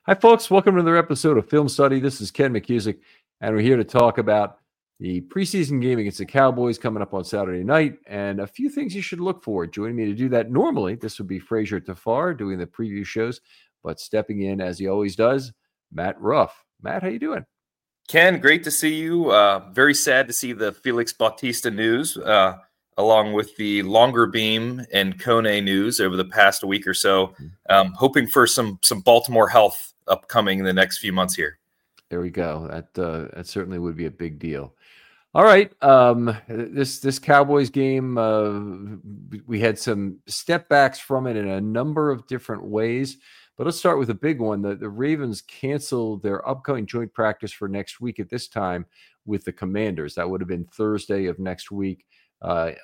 Hi, folks. Welcome to another episode of Film Study. This is Ken McCusick, and we're here to talk about the preseason game against the Cowboys coming up on Saturday night and a few things you should look for. Joining me to do that normally, this would be Fraser Tafar doing the preview shows, but stepping in as he always does, Matt Ruff. Matt, how you doing? Ken, great to see you. Very sad to see the Felix Bautista news, along with the Longer Beam and Kone news over the past week or so. Hoping for some Baltimore health upcoming in the next few months here. There we go. That certainly would be a big deal. All right. This Cowboys game, we had some step backs from it in a number of different ways. But let's start with a big one. The Ravens canceled their upcoming joint practice for next week at this time with the Commanders. That would have been Thursday of next week at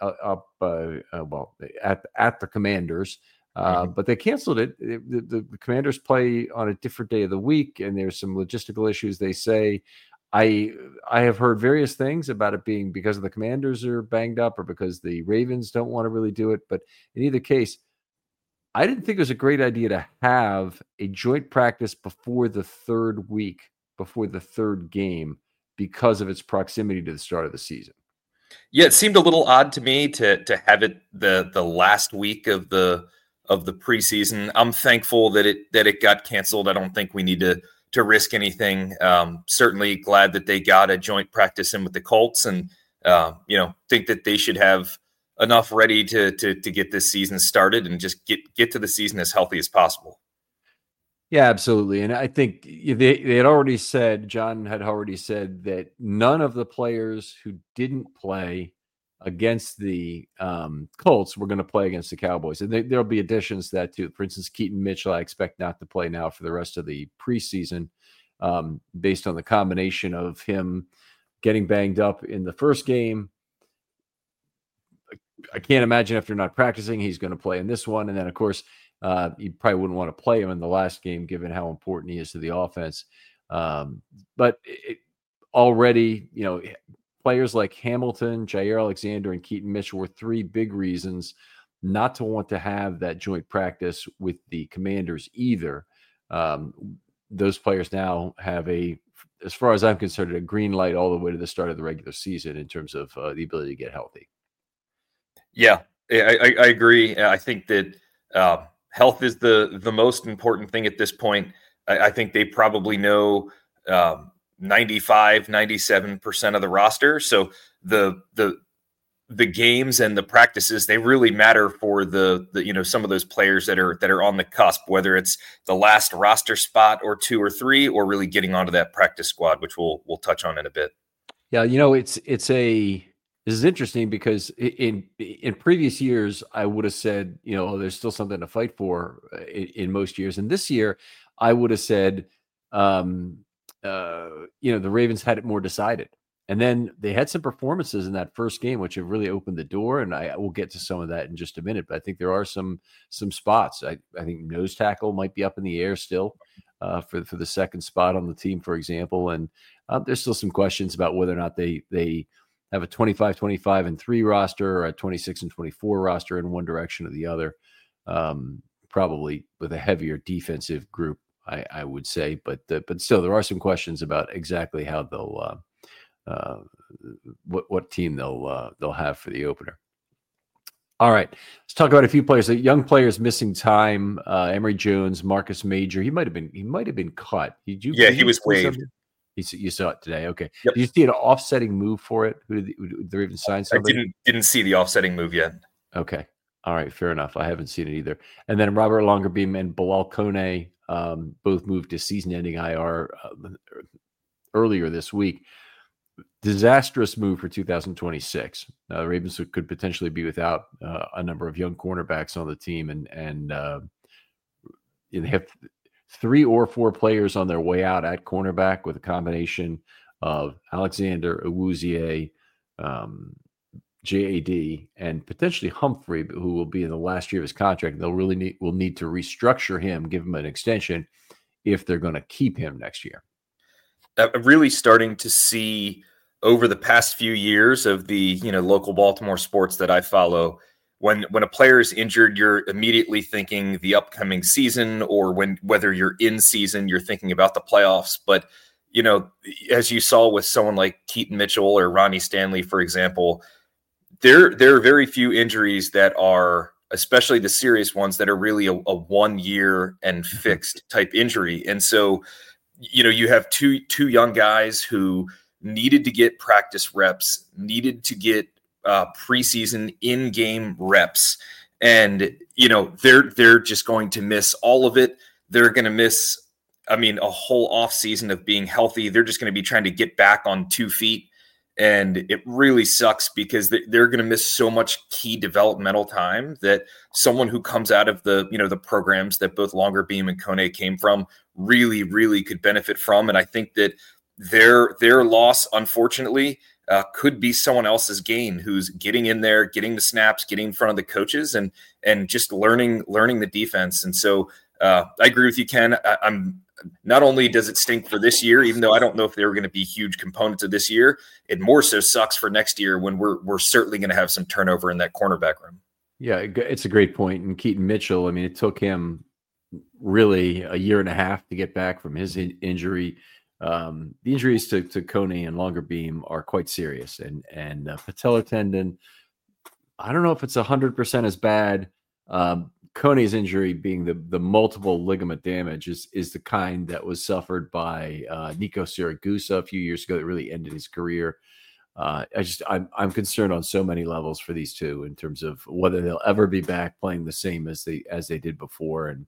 the Commanders. But they canceled it. The Commanders play on a different day of the week, and there's some logistical issues, they say. I have heard various things about it being because the Commanders are banged up or because the Ravens don't want to really do it. But in either case, I didn't think it was a great idea to have a joint practice before the third week, before the third game, because of its proximity to the start of the season. Yeah, it seemed a little odd to me to have it the last week of the preseason. I'm thankful that it got canceled. I don't think we need to risk anything. Certainly glad that they got a joint practice in with the Colts, and think that they should have enough ready to get this season started and just get to the season as healthy as possible. Yeah, absolutely. And I think they had already said, John had already said that none of the players who didn't play against the Colts were going to play against the Cowboys. And there'll be additions to that too. For instance, Keaton Mitchell, I expect not to play now for the rest of the preseason based on the combination of him getting banged up in the first game. I can't imagine after not practicing, he's going to play in this one. And then, of course, you probably wouldn't want to play him in the last game, given how important he is to the offense. But already, players like Hamilton, Jair Alexander, and Keaton Mitchell were three big reasons not to want to have that joint practice with the Commanders either. Those players now have as far as I'm concerned, a green light all the way to the start of the regular season in terms of the ability to get healthy. Yeah, I agree. I think that health is the most important thing at this point. I think they probably know 95, 97% of the roster. So the games and the practices, they really matter for the some of those players that are on the cusp, whether it's the last roster spot or 2 or 3, or really getting onto that practice squad, which we'll touch on in a bit. Yeah, this is interesting because in previous years, I would have said, there's still something to fight for in most years. And this year, I would have said, the Ravens had it more decided. And then they had some performances in that first game, which have really opened the door. And I will get to some of that in just a minute. But I think there are some spots. I think nose tackle might be up in the air still for the second spot on the team, for example. And there's still some questions about whether or not they have a 25-25-3 roster or a 26-24 roster in one direction or the other, probably with a heavier defensive group, I would say. But still, there are some questions about exactly how they'll what team they'll have for the opener. All right, let's talk about a few players. Young players missing time. Emory Jones, Marcus Major. He might have been cut. He was waived. You saw it today. Okay. Yep. Did you see an offsetting move for it? Did they even sign somebody? I didn't see the offsetting move yet. Okay. All right. Fair enough. I haven't seen it either. And then Robert Longerbeam and Bilal Kone both moved to season-ending IR earlier this week. Disastrous move for 2026. The Ravens could potentially be without a number of young cornerbacks on the team, and they have 3 or 4 players on their way out at cornerback with a combination of Alexander, Awuzie, JAD, and potentially Humphrey, who will be in the last year of his contract. They'll really need to restructure him, give him an extension if they're going to keep him next year. Really starting to see over the past few years of the local Baltimore sports that I follow, when a player is injured, you're immediately thinking the upcoming season, or whether you're in season, you're thinking about the playoffs. But, as you saw with someone like Keaton Mitchell or Ronnie Stanley, for example, there are very few injuries that are, especially the serious ones, that are really a 1 year and fixed type injury. And so, you have two young guys who needed to get practice reps, needed to get preseason in-game reps, and they're just going to miss all of it. They're going to miss, a whole off season of being healthy. They're just going to be trying to get back on 2 feet. And it really sucks because they're going to miss so much key developmental time that someone who comes out of the programs that both Longer Beam and Kone came from really, really could benefit from. And I think that their loss, unfortunately, could be someone else's gain, who's getting in there, getting the snaps, getting in front of the coaches, and just learning the defense. And so I agree with you, Ken. I'm not only does it stink for this year, even though I don't know if they were going to be huge components of this year, it more so sucks for next year when we're certainly going to have some turnover in that cornerback room. Yeah, it's a great point. And Keaton Mitchell, it took him really a year and a half to get back from his injury. The injuries to Kone and Longer Beam are quite serious, and patellar tendon, I don't know if it's 100% as bad. Kone's injury being the multiple ligament damage is the kind that was suffered by Nico Siragusa a few years ago that really ended his career. I'm concerned on so many levels for these two in terms of whether they'll ever be back playing the same as they did before. And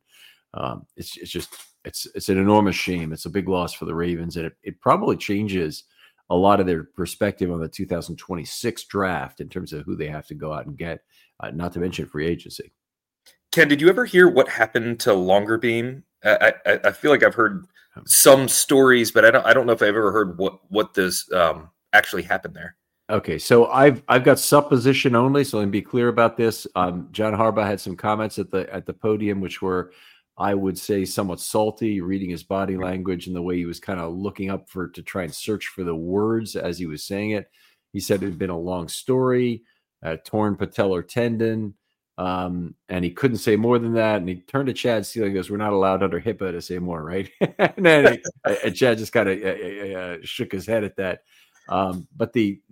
it's an enormous shame. It's a big loss for the Ravens, and it probably changes a lot of their perspective on the 2026 draft in terms of who they have to go out and get, not to mention free agency. Ken, did you ever hear what happened to Longer Beam? I feel like I've heard some stories, but I don't know if I've ever heard what this actually happened there. Okay, so I've got supposition only, so let me be clear about this. John Harbaugh had some comments at the podium, which were, I would say, somewhat salty, reading his body language and the way he was kind of looking up to try and search for the words as he was saying it. He said it had been a long story, torn patellar tendon, and he couldn't say more than that. And he turned to Chad Steele and goes, "We're not allowed under HIPAA to say more, right?" And then Chad just kind of shook his head at that. But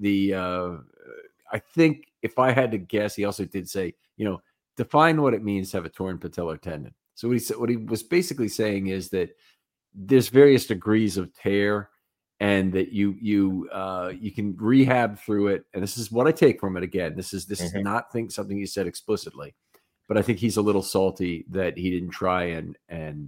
I think if I had to guess, he also did say, define what it means to have a torn patellar tendon. So what he was basically saying is that there's various degrees of tear, and that you can rehab through it. And this is what I take from it. Again, this is not something he said explicitly, but I think he's a little salty that he didn't try and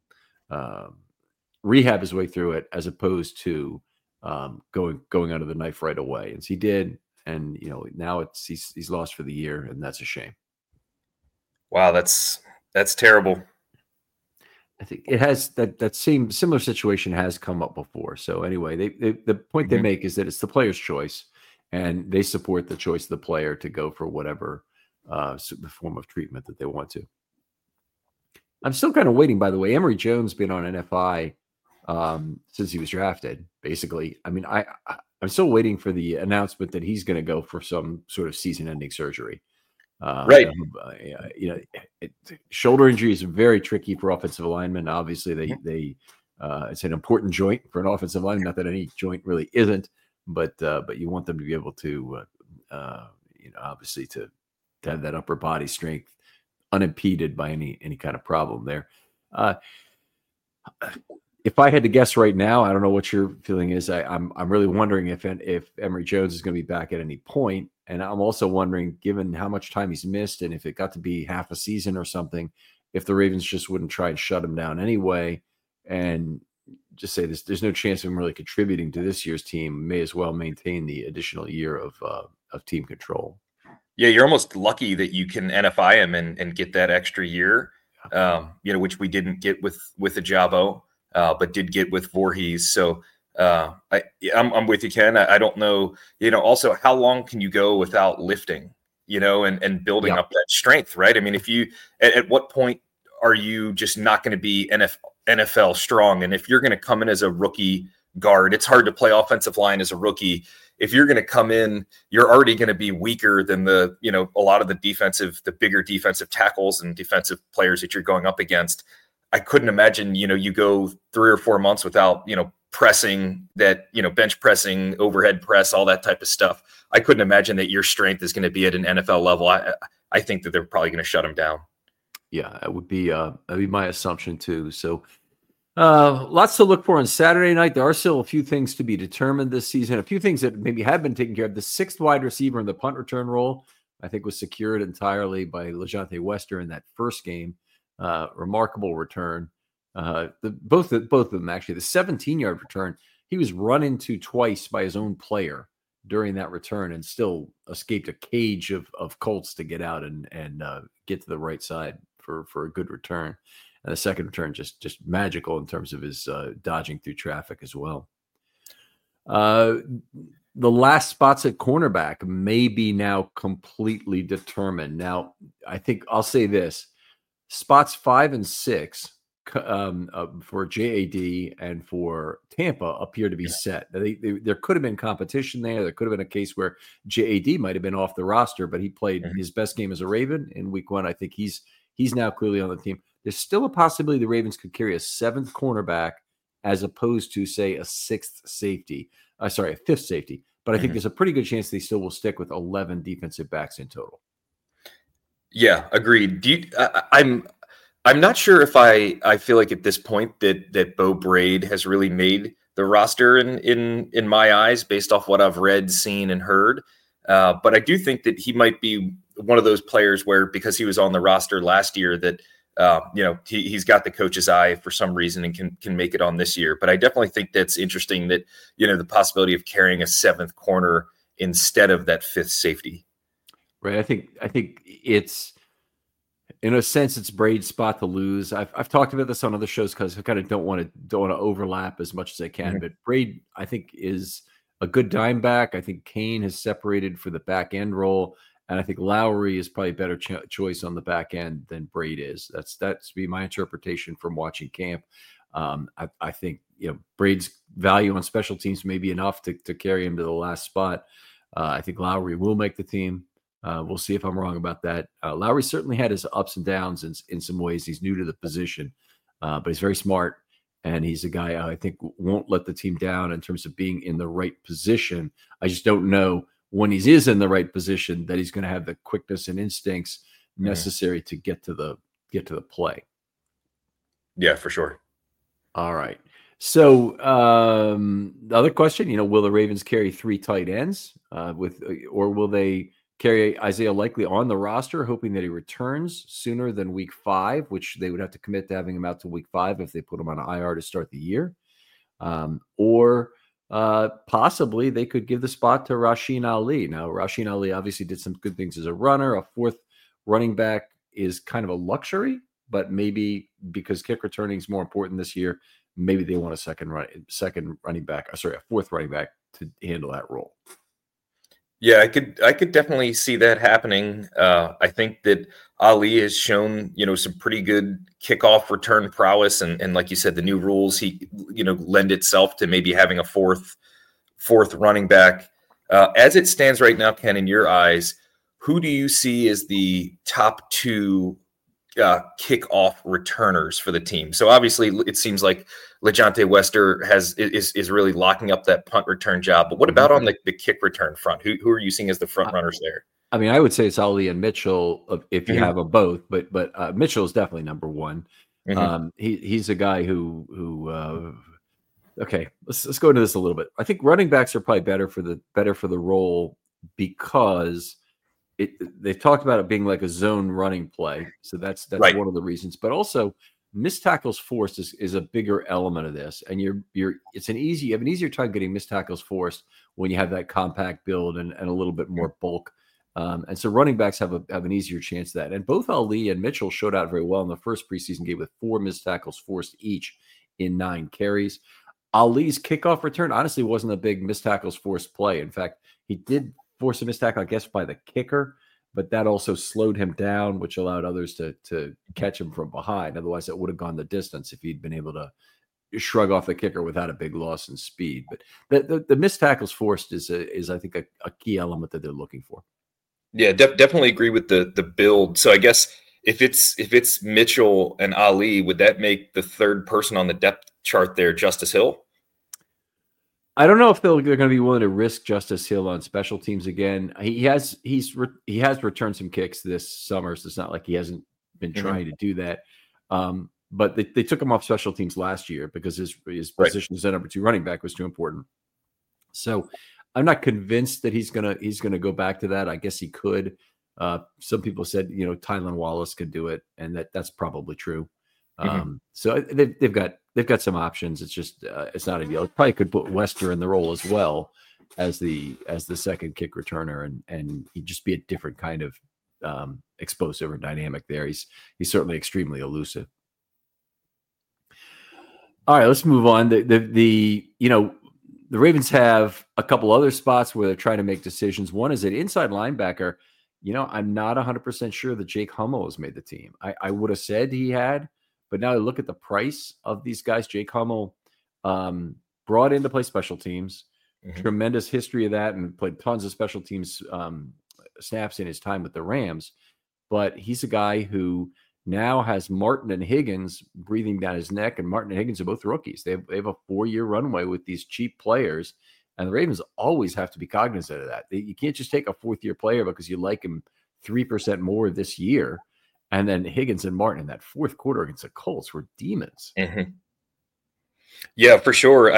rehab his way through it, as opposed to going under the knife right away. And so he did, and now he's lost for the year, and that's a shame. Wow, that's terrible. I think it has that same similar situation has come up before. So anyway, the point they make is that it's the player's choice, and they support the choice of the player to go for whatever form of treatment that they want to. I'm still kind of waiting, by the way. Emory Jones been on NFI since he was drafted, basically. I'm still waiting for the announcement that he's going to go for some sort of season-ending surgery. Right. Shoulder injury is very tricky for offensive linemen. Obviously, they it's an important joint for an offensive lineman. Not that any joint really isn't, but you want them to be able to, obviously to have that upper body strength unimpeded by any kind of problem there. If I had to guess right now, I don't know what your feeling is. I'm really wondering if Emory Jones is going to be back at any point. And I'm also wondering, given how much time he's missed, and if it got to be half a season or something, if the Ravens just wouldn't try and shut him down anyway and just say there's no chance of him really contributing to this year's team, may as well maintain the additional year of team control. Yeah, you're almost lucky that you can NFI him and get that extra year, which we didn't get with Ajabo, but did get with Voorhees. So I'm with you, Ken. I don't know, also how long can you go without lifting, and building up that strength, right? If you, at what point are you just not going to be NFL strong? And if you're going to come in as a rookie guard, it's hard to play offensive line as a rookie. if you're going to come in, you're already going to be weaker than a lot of the bigger defensive tackles and defensive players that you're going up against. I couldn't imagine, you go 3 or 4 months without, pressing that, bench pressing, overhead press, all that type of stuff. I couldn't imagine that your strength is going to be at an NFL level. I think that they're probably going to shut him down. Yeah, that would be my assumption too. So lots to look for on Saturday night. There are still a few things to be determined this season. A few things that maybe have been taken care of. The 6th wide receiver in the punt return role, I think, was secured entirely by LeJontay Wester in that first game. Remarkable return. Both of them, actually. The 17-yard return, he was run into twice by his own player during that return and still escaped a cage of Colts to get out and get to the right side for a good return. And the second return just magical in terms of his dodging through traffic as well. The last spots at cornerback may be now completely determined. Now, I think I'll say this. Spots 5 and 6 for JAD and for Tampa appear to be set. There could have been competition there. There could have been a case where JAD might have been off the roster, but he played his best game as a Raven in week 1. I think he's now clearly on the team. There's still a possibility the Ravens could carry a 7th cornerback as opposed to, say, a 5th safety. But I think there's a pretty good chance they still will stick with 11 defensive backs in total. Yeah, agreed. I'm not sure if I feel like at this point that Beau Brade has really made the roster in my eyes based off what I've read, seen, and heard. But I do think that he might be one of those players where, because he was on the roster last year, that he's got the coach's eye for some reason and can make it on this year. But I definitely think that's interesting that, the possibility of carrying a 7th corner instead of that 5th safety. Right. I think it's, in a sense, it's Brade's spot to lose. I've talked about this on other shows because I kind of don't want to overlap as much as I can. But Brade, I think, is a good dime back. I think Kane has separated for the back end role. And I think Lowry is probably a better choice on the back end than Brade is. That's be my interpretation from watching camp. I think Brade's value on special teams may be enough to carry him to the last spot. I think Lowry will make the team. We'll see if I'm wrong about that. Lowry certainly had his ups and downs in some ways. He's new to the position, but he's very smart. And he's a guy I think won't let the team down in terms of being in the right position. I just don't know when he is in the right position that he's going to have the quickness and instincts necessary to get to the play. Yeah, for sure. All right. So the other question, will the Ravens carry 3 tight ends or will they carry Isaiah Likely on the roster, hoping that he returns sooner than week 5, which they would have to commit to having him out to week 5 if they put him on IR to start the year. Or possibly they could give the spot to Rasheen Ali. Now, Rasheen Ali obviously did some good things as a runner. A 4th running back is kind of a luxury, but maybe because kick returning is more important this year, maybe they want a 4th running back to handle that role. Yeah, I could definitely see that happening. I think that Ali has shown, some pretty good kickoff return prowess, and like you said, the new rules, he, lend itself to maybe having a fourth running back. As it stands right now, Ken, in your eyes, who do you see as the top 2 kickoff returners for the team? So obviously, it seems like LeJontay Wester is really locking up that punt return job. But what about on the kick return front? Who are you seeing as the front runners there? I mean, I would say it's Ali and Mitchell if you have them both, but Mitchell is definitely number 1. He's a guy who okay, let's go into this a little bit. I think running backs are probably better for the role because they've talked about it being like a zone running play. So that's right. One of the reasons, but also missed tackles forced is a bigger element of this. And you have an easier time getting missed tackles forced when you have that compact build and a little bit more bulk. And so running backs have an easier chance of that. And both Ali and Mitchell showed out very well in the first preseason game with 4 missed tackles forced each in 9 carries. Ali's kickoff return honestly wasn't a big missed tackles forced play. In fact, he did force a missed tackle, I guess, by the kicker, but that also slowed him down, which allowed others to catch him from behind. Otherwise, it would have gone the distance if he'd been able to shrug off the kicker without a big loss in speed. But the missed tackles forced is I think a key element that they're looking for. Yeah, definitely agree with the build. So I guess if it's Mitchell and Ali, would that make the third person on the depth chart there Justice Hill? I don't know if they're going to be willing to risk Justice Hill on special teams again. He has returned some kicks this summer, so it's not like he hasn't been trying to do that. But they took him off special teams last year because his position as a number 2 running back was too important. So I'm not convinced that he's gonna go back to that. I guess he could. Some people said Tylan Wallace could do it, and that's probably true. So they've got some options. It's just it's not ideal. It probably could put Wester in the role as well as the second kick returner, and he'd just be a different kind of explosive or dynamic there. He's certainly extremely elusive. All right, let's move on. The Ravens have a couple other spots where they're trying to make decisions. One is at inside linebacker. I'm not 100% sure that Jake Hummel has made the team. I would have said he had, but now I look at the price of these guys. Jake Hummel brought in to play special teams, tremendous history of that, and played tons of special teams snaps in his time with the Rams. But he's a guy who now has Martin and Higgins breathing down his neck, and Martin and Higgins are both rookies. They have a 4-year runway with these cheap players, and the Ravens always have to be cognizant of that. You can't just take a 4th-year player because you like him 3% more this year, and then Higgins and Martin in that 4th quarter against the Colts were demons. Yeah, for sure.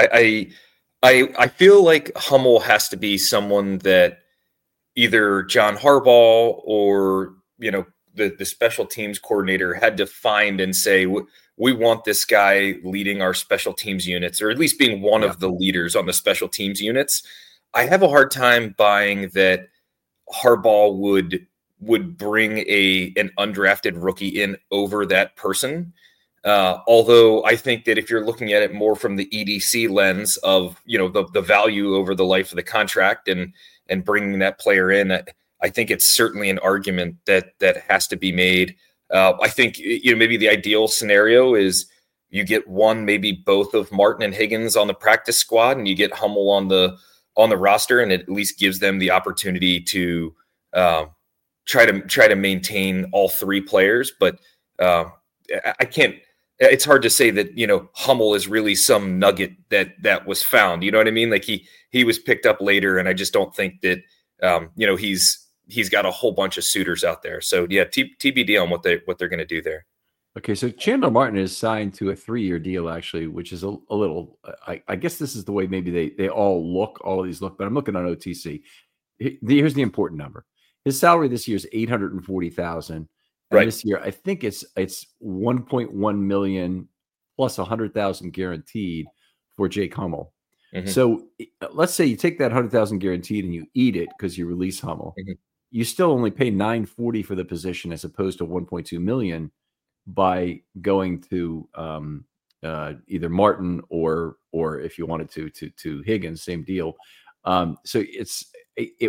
I feel like Hummel has to be someone that either John Harbaugh or the special teams coordinator had to find and say, we want this guy leading our special teams units, or at least being one of the leaders on the special teams units. I have a hard time buying that Harbaugh would bring an undrafted rookie in over that person. Although I think that if you're looking at it more from the EDC lens of, the value over the life of the contract and bringing that player in, I think it's certainly an argument that has to be made. I think maybe the ideal scenario is you get one, maybe both of Martin and Higgins on the practice squad, and you get Hummel on the roster, and it at least gives them the opportunity to try to maintain all 3 players. But I can't. It's hard to say that Hummel is really some nugget that was found. You know what I mean? Like he was picked up later, and I just don't think that he's got a whole bunch of suitors out there. So yeah, TBD on what they're going to do there. Okay, so Chandler Martin is signed to a 3-year deal, actually, which is a little. I guess this is the way maybe they all of these look, but I'm looking on OTC. Here's the important number: his salary this year is $840,000. Right. This year, I think it's 1.1 million plus 100,000 guaranteed for Jake Hummel. So let's say you take that 100,000 guaranteed and you eat it because you release Hummel. You still only pay $940 for the position as opposed to 1.2 million by going to either Martin or if you wanted to Higgins, same deal. So it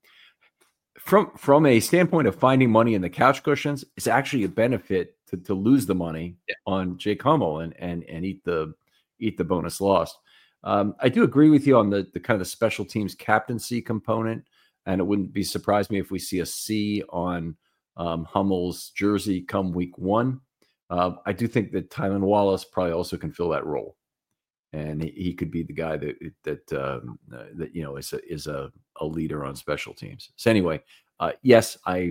from a standpoint of finding money in the couch cushions, it's actually a benefit to lose the money on Jake Hummel and eat the bonus lost. I do agree with you on the kind of the special teams captaincy component, and it wouldn't be surprised me if we see a C on Hummel's jersey come week 1. I do think that Tylan Wallace probably also can fill that role, and he could be the guy that is a leader on special teams. So anyway, yes, I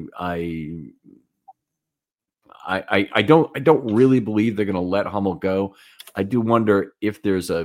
don't really believe they're going to let Hummel go. I do wonder if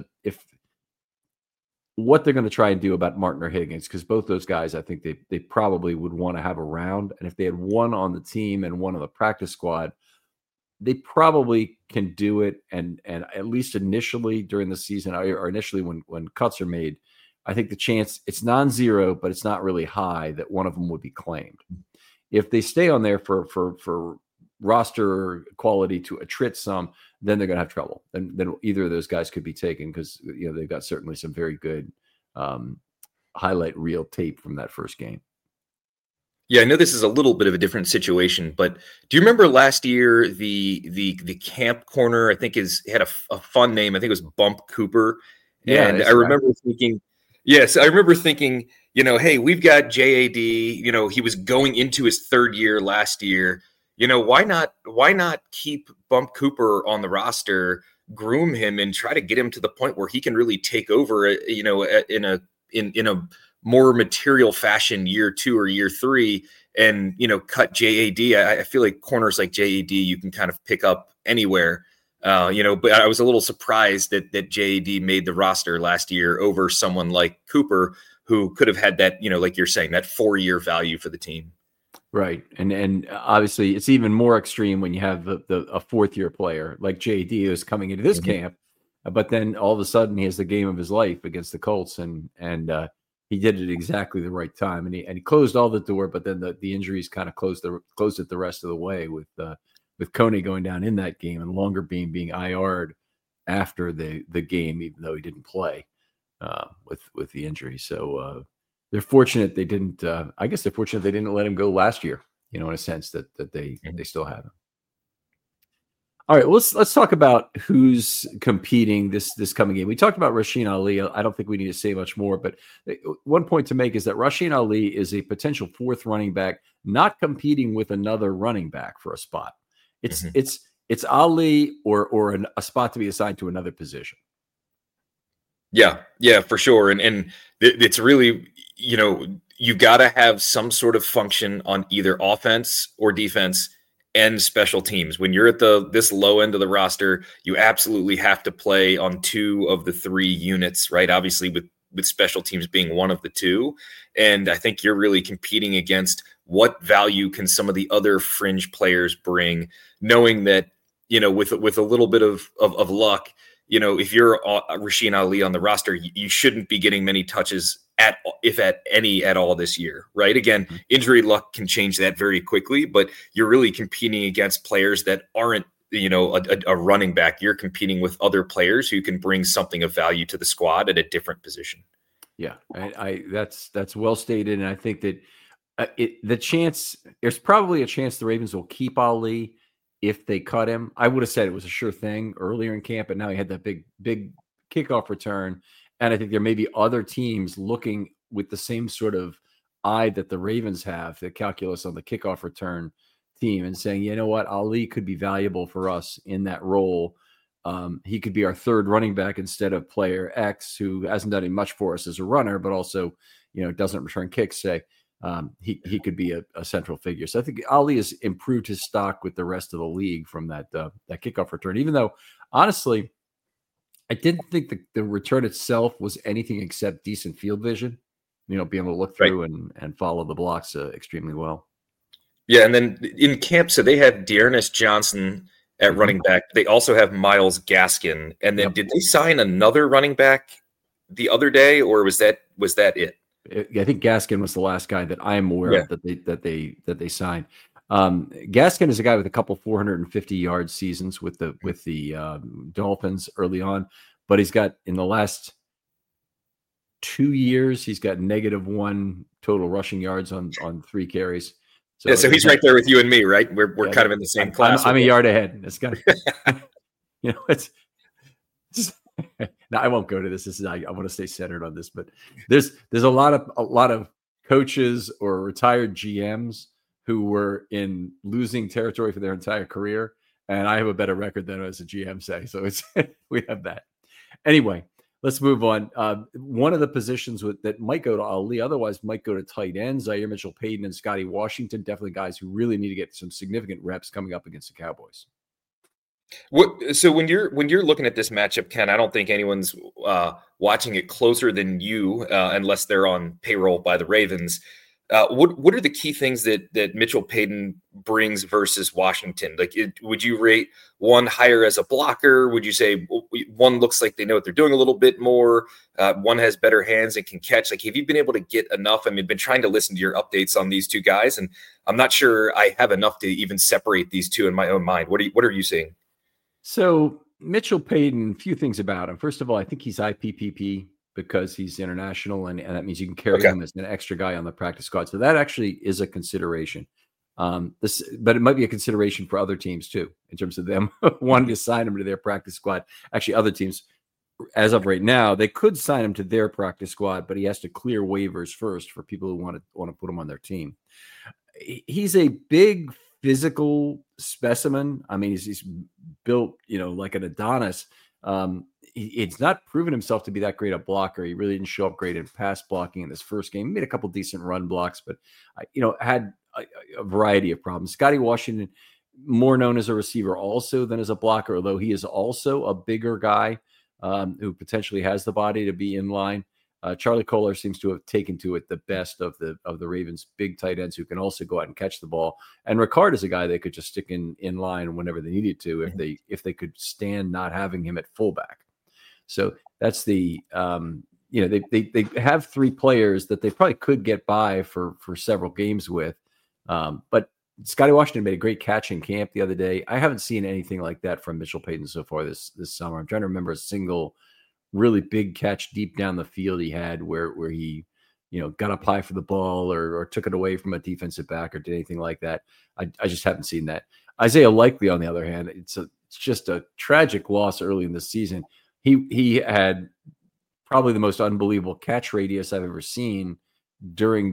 what they're going to try and do about Martin or Higgins, because both those guys, I think they probably would want to have around. And if they had one on the team and one on the practice squad, they probably can do it. And at least initially during the season, or initially when cuts are made, I think the chance, it's non-zero, but it's not really high that one of them would be claimed. If they stay on there for roster quality to attrit some, then they're going to have trouble. Then either of those guys could be taken because they've got certainly some very good highlight reel tape from that first game. Yeah, I know this is a little bit of a different situation, but do you remember last year the camp corner? I think had a fun name. I think it was Bump Cooper, Yeah, and I that's right. remember thinking, yes, I remember thinking, hey, we've got JAD. He was going into his third year last year. Why not keep Bump Cooper on the roster, groom him, and try to get him to the point where he can really take over? In a more material fashion year 2 or year 3 and cut JAD. I feel like corners like JAD you can kind of pick up anywhere. But I was a little surprised that JAD made the roster last year over someone like Cooper, who could have had that, like you're saying, that 4-year value for the team. Right. And obviously it's even more extreme when you have a fourth year player like JD who's coming into this camp, but then all of a sudden he has the game of his life against the Colts and he did it exactly the right time and he closed all the door, but then the injuries kind of closed it the rest of the way with Coney going down in that game and Longerbeam being IR'd after the game, even though he didn't play with the injury. So they're fortunate they didn't. I guess they're fortunate they didn't let him go last year. In a sense that they still have him. All right, let's talk about who's competing this coming game. We talked about Rasheen Ali. I don't think we need to say much more, but one point to make is that Rasheen Ali is a potential fourth running back, not competing with another running back for a spot. It's Ali or a spot to be assigned to another position. Yeah, for sure. And it's really, you got to have some sort of function on either offense or defense and special teams. When you're at this low end of the roster, you absolutely have to play on 2 of the 3 units, right? Obviously with special teams being one of the 2. And I think you're really competing against what value can some of the other fringe players bring, knowing that, with a little bit of luck, if you're Rasheen Ali on the roster, you shouldn't be getting many touches if at any at all this year, right? Again, injury luck can change that very quickly, but you're really competing against players that aren't, a running back. You're competing with other players who can bring something of value to the squad at a different position. Yeah, that's well stated, and I think that there's probably a chance the Ravens will keep Ali if they cut him. I would have said it was a sure thing earlier in camp, and now he had that big kickoff return. And I think there may be other teams looking with the same sort of eye that the Ravens have, the calculus on the kickoff return team, and saying, you know what, Ali could be valuable for us in that role. He could be our third running back instead of player X, who hasn't done much for us as a runner, but also, doesn't return kicks, say. He could be a central figure. So I think Ali has improved his stock with the rest of the league from that kickoff return, even though, honestly, I didn't think the return itself was anything except decent field vision, being able to look through and follow the blocks extremely well. Yeah, and then in camp, so they have Dearness Johnson at running back. They also have Myles Gaskin. And then did they sign another running back the other day, or was that it? I think Gaskin was the last guy that I am aware of that they signed. Gaskin is a guy with a couple 450-yard seasons with the Dolphins early on, but he's got in the last 2 years he's got -1 total rushing yards on 3 carries. So he's right there with you and me, right? We're kind of in the same class. I'm a yard ahead. It's got it's now I won't go to this. I want to stay centered on this, but there's a lot of coaches or retired GMs who were in losing territory for their entire career, and I have a better record than as a GM say. So it's we have that. Anyway, let's move on. One of the positions that might go to Ali, otherwise might go to tight ends. Zaire Mitchell-Paden and Scotty Washington, definitely guys who really need to get some significant reps coming up against the Cowboys. So when you're looking at this matchup, Ken, I don't think anyone's watching it closer than you, unless they're on payroll by the Ravens. What are the key things that Mitchell-Paden brings versus Washington? Like, would you rate one higher as a blocker? Would you say one looks like they know what they're doing a little bit more? One has better hands and can catch. Like, have you been able to get enough? I mean, I've been trying to listen to your updates on these two guys, and I'm not sure I have enough to even separate these two in my own mind. What are you seeing? So Mitchell-Paden, a few things about him. First of all, I think he's IPPP because he's international, and that means you can carry him as an extra guy on the practice squad. So that actually is a consideration. But it might be a consideration for other teams too, in terms of them wanting to sign him to their practice squad. Actually, other teams, as of right now, they could sign him to their practice squad, but he has to clear waivers first for people who want to put him on their team. He's a big physical specimen. I mean, he's built, like an Adonis. It's not proven himself to be that great a blocker. He really didn't show up great in pass blocking in this first game. He made a couple decent run blocks, but had a variety of problems. Scotty Washington, more known as a receiver also than as a blocker, although he is also a bigger guy who potentially has the body to be in line. Charlie Kolar seems to have taken to it the best of the Ravens' big tight ends who can also go out and catch the ball. And Ricard is a guy they could just stick in line whenever they needed to if they could stand not having him at fullback. So that's the they have three players that they probably could get by for several games with. But Scotty Washington made a great catch in camp the other day. I haven't seen anything like that from Mitchell Payton so far this summer. I'm trying to remember a single really big catch deep down the field he had where he, got up high for the ball or took it away from a defensive back or did anything like that. I just haven't seen that. Isaiah Likely, on the other hand, it's just a tragic loss early in the season. He had probably the most unbelievable catch radius I've ever seen during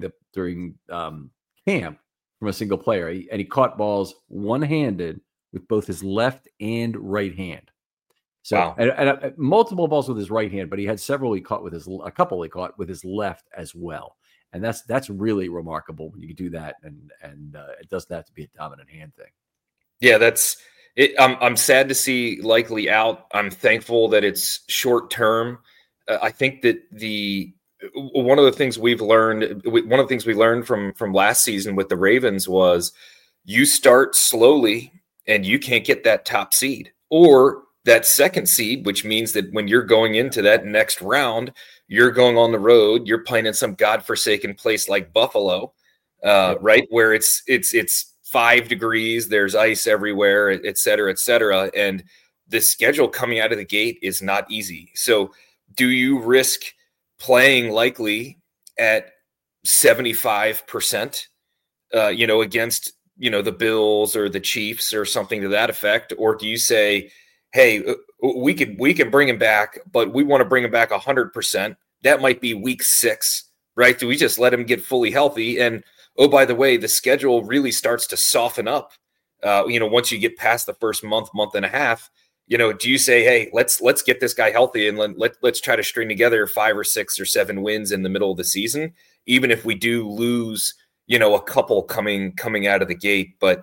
camp from a single player. And he caught balls one-handed with both his left and right hand. So, wow. and multiple balls with his right hand, but he had several a couple he caught with his left as well. And that's really remarkable when you can do that. And it doesn't have to be a dominant hand thing. Yeah, that's it. I'm sad to see Likely out. I'm thankful that it's short term. I think that one of the things we learned from last season with the Ravens was you start slowly and you can't get that top seed or that second seed, which means that when you're going into that next round, you're going on the road, you're playing in some godforsaken place like Buffalo, right? Where it's 5 degrees, there's ice everywhere, et cetera, et cetera. And the schedule coming out of the gate is not easy. So do you risk playing Likely at 75%, against, the Bills or the Chiefs or something to that effect? Or do you say, hey, we can bring him back, but we want to bring him back 100%. That might be week 6, right? Do we just let him get fully healthy? And, oh, by the way, the schedule really starts to soften up, once you get past the first month and a half. Do you say, hey, let's get this guy healthy and let's try to string together 5 or 6 or 7 wins in the middle of the season, even if we do lose, a couple coming out of the gate. But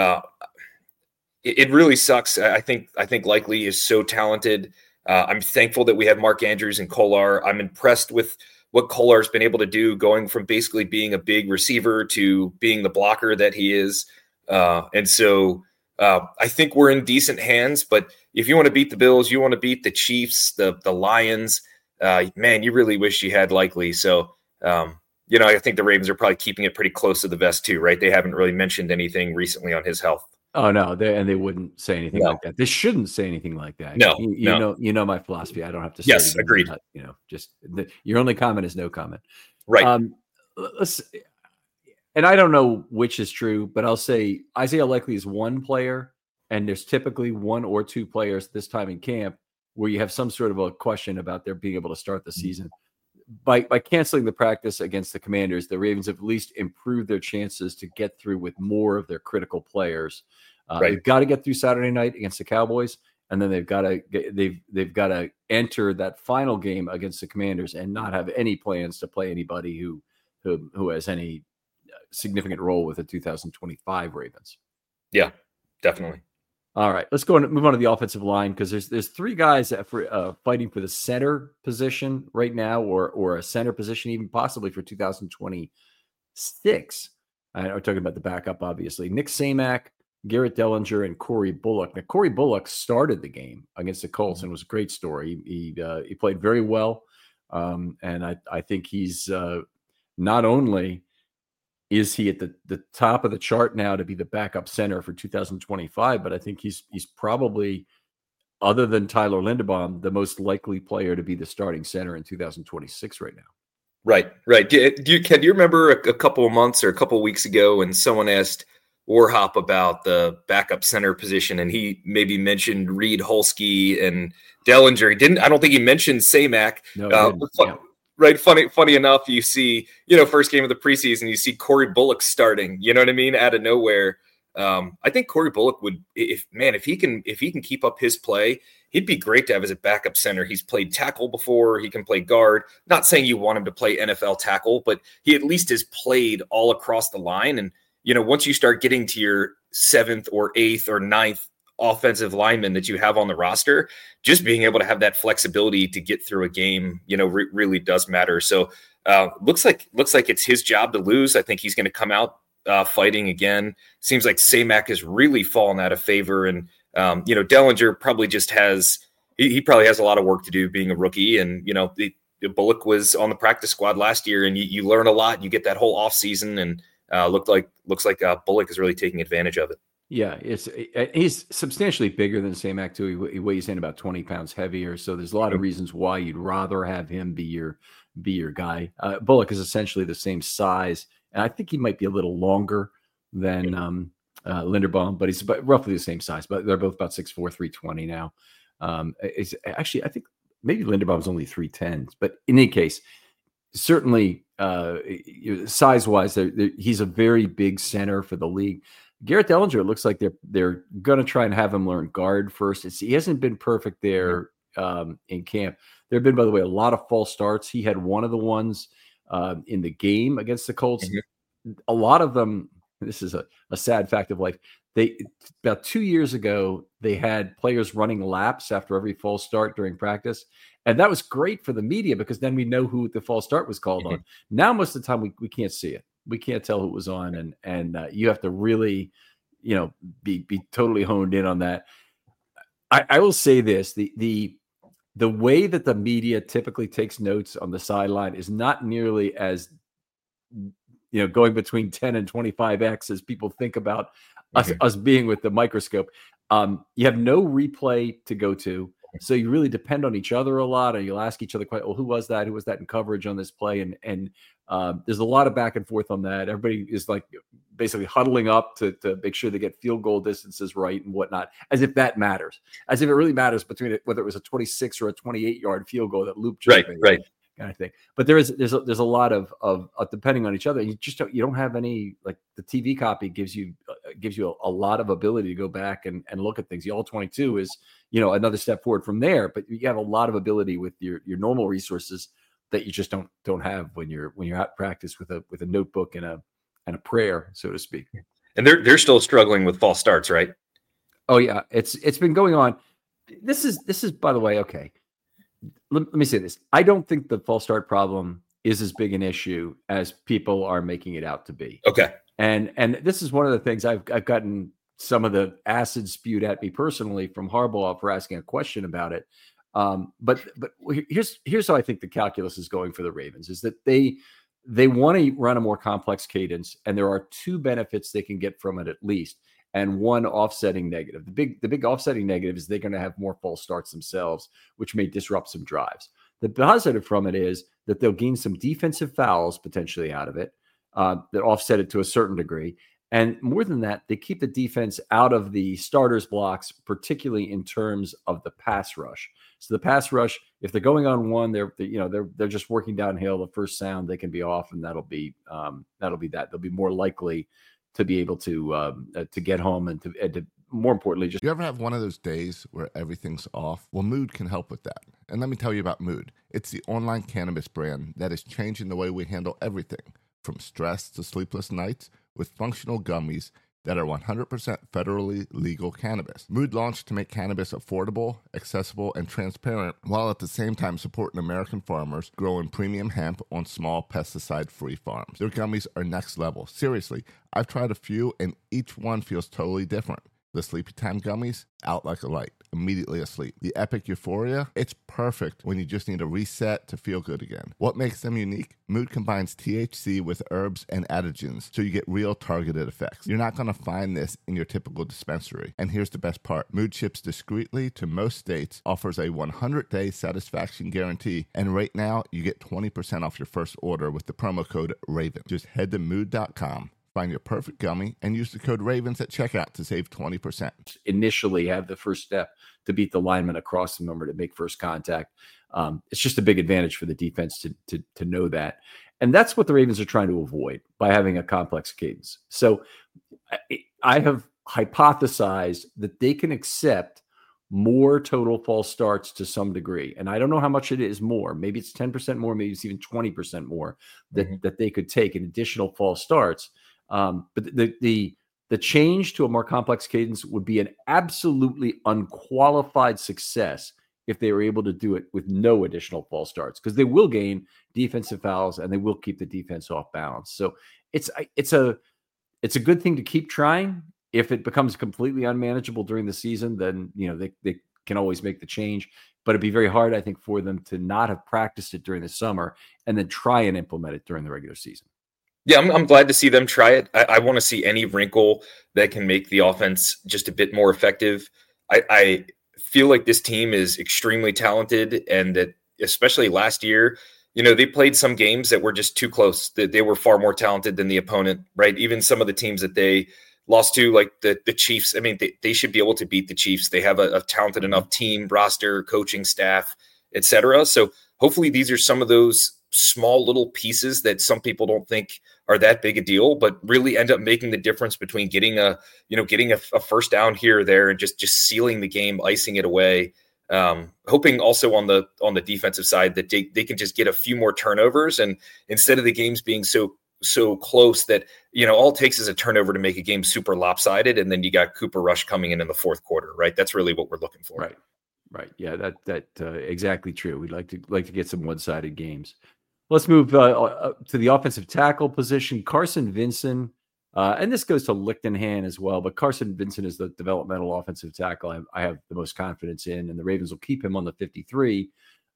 it really sucks. I think Likely is so talented. I'm thankful that we have Mark Andrews and Kolar. I'm impressed with what Kolar's been able to do, going from basically being a big receiver to being the blocker that he is. And so I think we're in decent hands. But if you want to beat the Bills, you want to beat the Chiefs, the Lions, man, you really wish you had Likely. So, I think the Ravens are probably keeping it pretty close to the vest too, right? They haven't really mentioned anything recently on his health. Oh no, they wouldn't say anything like that. They shouldn't say anything like that. No, you know my philosophy. I don't have to say. Yes, agreed. Your only comment is no comment. Right. And I don't know which is true, but I'll say Isaiah Likely is one player, and there's typically 1 or 2 players this time in camp where you have some sort of a question about their being able to start the season. By canceling the practice against the Commanders, the Ravens have at least improved their chances to get through with more of their critical players. Right. They've got to get through Saturday night against the Cowboys, and then they've got to enter that final game against the Commanders and not have any plans to play anybody who has any significant role with the 2025 Ravens. Yeah, definitely. All right, let's go and move on to the offensive line, because there's 3 guys that fighting for the center position right now, or a center position even possibly for 2026. We're talking about the backup, obviously. Nick Samac, Garrett Dellinger, and Corey Bullock. Now, Corey Bullock started the game against the Colts and was a great story. He played very well, and I think he's not only is he at the top of the chart now to be the backup center for 2025, but I think he's probably other than Tyler Linderbaum, the most likely player to be the starting center in 2026 right now. Right. Do you remember a couple of months or a couple of weeks ago when someone asked Warhop about the backup center position, and he maybe mentioned Reed Holsky and Dellinger? He didn't. I don't think he mentioned Samac. No, he didn't. Yeah. Right. Funny enough, you see, first game of the preseason, you see Corey Bullock starting. You know what I mean? Out of nowhere. I think Corey Bullock would, if he can keep up his play, he'd be great to have as a backup center. He's played tackle before. He can play guard. Not saying you want him to play NFL tackle, but he at least has played all across the line. And, once you start getting to your 7th or 8th or 9th offensive lineman that you have on the roster, just being able to have that flexibility to get through a game, really does matter. So looks like it's his job to lose. I think he's going to come out fighting again. Seems like Samac has really fallen out of favor, and Dellinger probably just has he probably has a lot of work to do being a rookie. And the Bullock was on the practice squad last year, and you learn a lot. You get that whole off season, and looks like Bullock is really taking advantage of it. Yeah, he's substantially bigger than Samac too. He weighs in about 20 pounds heavier. So there's a lot of reasons why you'd rather have him be your guy. Bullock is essentially the same size, and I think he might be a little longer than Linderbaum, but he's roughly the same size. But they're both about 6'4", 320 now. It's actually, I think maybe Linderbaum's only 310, but in any case, certainly size-wise, he's a very big center for the league. Garrett Dellinger, it looks like they're going to try and have him learn guard first. He hasn't been perfect there in camp. There have been, by the way, a lot of false starts. He had one of the ones in the game against the Colts. Mm-hmm. A lot of them, this is a sad fact of life. About 2 years ago, they had players running laps after every false start during practice. And that was great for the media because then we know who the false start was called on. Now, most of the time, we can't see it. We can't tell who it was on. And you have to really, be totally honed in on that. I will say this, the way that the media typically takes notes on the sideline is not nearly as, going between 10 and 25x as people think about us being with the microscope. You have no replay to go to. So you really depend on each other a lot, and you'll ask each other, well, who was that? Who was that in coverage on this play? And there's a lot of back and forth on that. Everybody is like basically huddling up to make sure they get field goal distances right and whatnot, as if that matters, as if it really matters between whether it was a 26 or a 28-yard field goal that looped right. Kind of thing. But there's a lot of depending on each other. You just don't have any, like the TV copy gives you a lot of ability to go back and look at things. The all 22 is another step forward from there, but you have a lot of ability with your normal resources that you just don't have when you're at practice with a notebook and a prayer, so to speak. And they're still struggling with false starts, right? Oh yeah, it's been going on. This is by the way, okay. Let me say this. I don't think the false start problem is as big an issue as people are making it out to be. Okay. And this is one of the things I've gotten some of the acid spewed at me personally from Harbaugh for asking a question about it. But here's how I think the calculus is going for the Ravens is that they want to run a more complex cadence, and there are two benefits they can get from it at least, and one offsetting negative. The big offsetting negative is they're going to have more false starts themselves, which may disrupt some drives. The positive from it is that they'll gain some defensive fouls potentially out of it that offset it to a certain degree. And more than that, they keep the defense out of the starters' blocks, particularly in terms of the pass rush. So the pass rush, if they're going on one, they're just working downhill. The first sound they can be off, and that'll be that. They'll be more likely to be able to get home and to more importantly, just. You ever have one of those days where everything's off? Well, Mood can help with that. And let me tell you about Mood. It's the online cannabis brand that is changing the way we handle everything, from stress to sleepless nights, with functional gummies that are 100% federally legal cannabis. Mood launched to make cannabis affordable, accessible, and transparent, while at the same time supporting American farmers growing premium hemp on small pesticide-free farms. Their gummies are next level. Seriously, I've tried a few, and each one feels totally different. The Sleepy Time gummies, out like a light, immediately asleep. The Epic Euphoria, it's perfect when you just need a reset to feel good again. What makes them unique? Mood combines THC with herbs and adaptogens, so you get real targeted effects. You're not going to find this in your typical dispensary. And here's the best part. Mood ships discreetly to most states, offers a 100-day satisfaction guarantee, and right now you get 20% off your first order with the promo code RAVEN. Just head to mood.com. Find your perfect gummy and use the code RAVENS at checkout to save 20%. Initially have the first step to beat the lineman across the number to make first contact. It's just a big advantage for the defense to know that. And that's what the Ravens are trying to avoid by having a complex cadence. So I have hypothesized that they can accept more total false starts to some degree. And I don't know how much it is more. Maybe it's 10% more, maybe it's even 20% more that they could take in additional false starts. But the change to a more complex cadence would be an absolutely unqualified success if they were able to do it with no additional false starts, because they will gain defensive fouls and they will keep the defense off balance. So it's a good thing to keep trying. If it becomes completely unmanageable during the season, then they can always make the change. But it'd be very hard, I think, for them to not have practiced it during the summer and then try and implement it during the regular season. Yeah, I'm glad to see them try it. I want to see any wrinkle that can make the offense just a bit more effective. I feel like this team is extremely talented, and that especially last year, they played some games that were just too close. That they were far more talented than the opponent, right? Even some of the teams that they lost to, like the Chiefs. I mean, they should be able to beat the Chiefs. They have a talented enough team, roster, coaching staff, etc. So hopefully these are some of those small little pieces that some people don't think are that big a deal, but really end up making the difference between getting a first down here or there and just sealing the game, icing it away. Hoping also on the defensive side that they can just get a few more turnovers, and instead of the games being so close that all it takes is a turnover to make a game super lopsided, and then you got Cooper Rush coming in the fourth quarter, right? That's really what we're looking for. Right. Yeah, that exactly true. We'd like to get some one-sided games. Let's move to the offensive tackle position. Carson Vincent, and this goes to Lichtenhan as well, but Carson Vincent is the developmental offensive tackle I have the most confidence in, and the Ravens will keep him on the 53.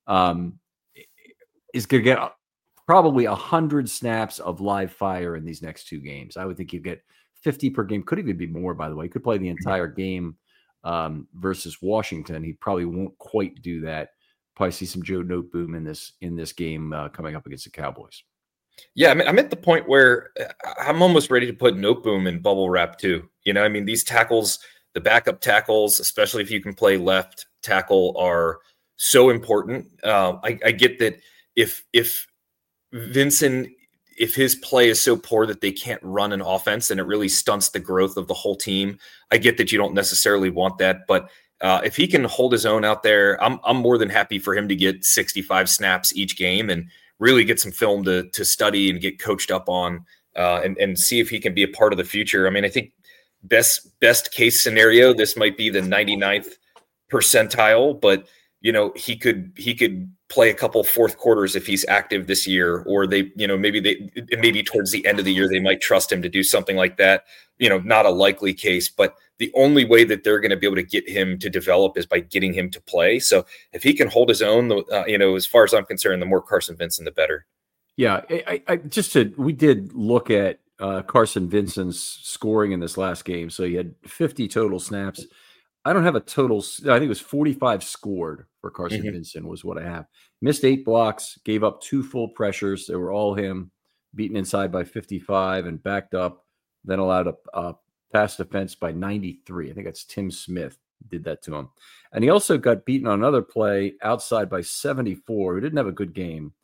Is going to get probably 100 snaps of live fire in these next two games. I would think he'd get 50 per game. Could even be more, by the way. He could play the entire game versus Washington. He probably won't quite do that. Probably see some Joe Noteboom in this game coming up against the Cowboys. Yeah, I mean, I'm at the point where I'm almost ready to put Noteboom in bubble wrap too. I mean, these tackles, the backup tackles, especially if you can play left tackle, are so important. I get that if Vincent, if his play is so poor that they can't run an offense, then it really stunts the growth of the whole team. I get that you don't necessarily want that, but if he can hold his own out there, I'm more than happy for him to get 65 snaps each game and really get some film to study and get coached up on, and see if he can be a part of the future. I mean, I think best case scenario, this might be the 99th percentile, but he could play a couple fourth quarters if he's active this year, or maybe towards the end of the year they might trust him to do something like that. Not a likely case, but the only way that they're going to be able to get him to develop is by getting him to play. So if he can hold his own, as far as I'm concerned, the more Carson Vincent, the better. Yeah, we did look at Carson Vincent's scoring in this last game. So he had 50 total snaps. I don't have a total. I think it was 45 scored for Carson Vincent was what I have. Missed 8 blocks, gave up 2 full pressures. They were all him, beaten inside by 55 and backed up, then allowed a pass defense by 93. I think that's Tim Smith did that to him. And he also got beaten on another play outside by 74, who didn't have a good game,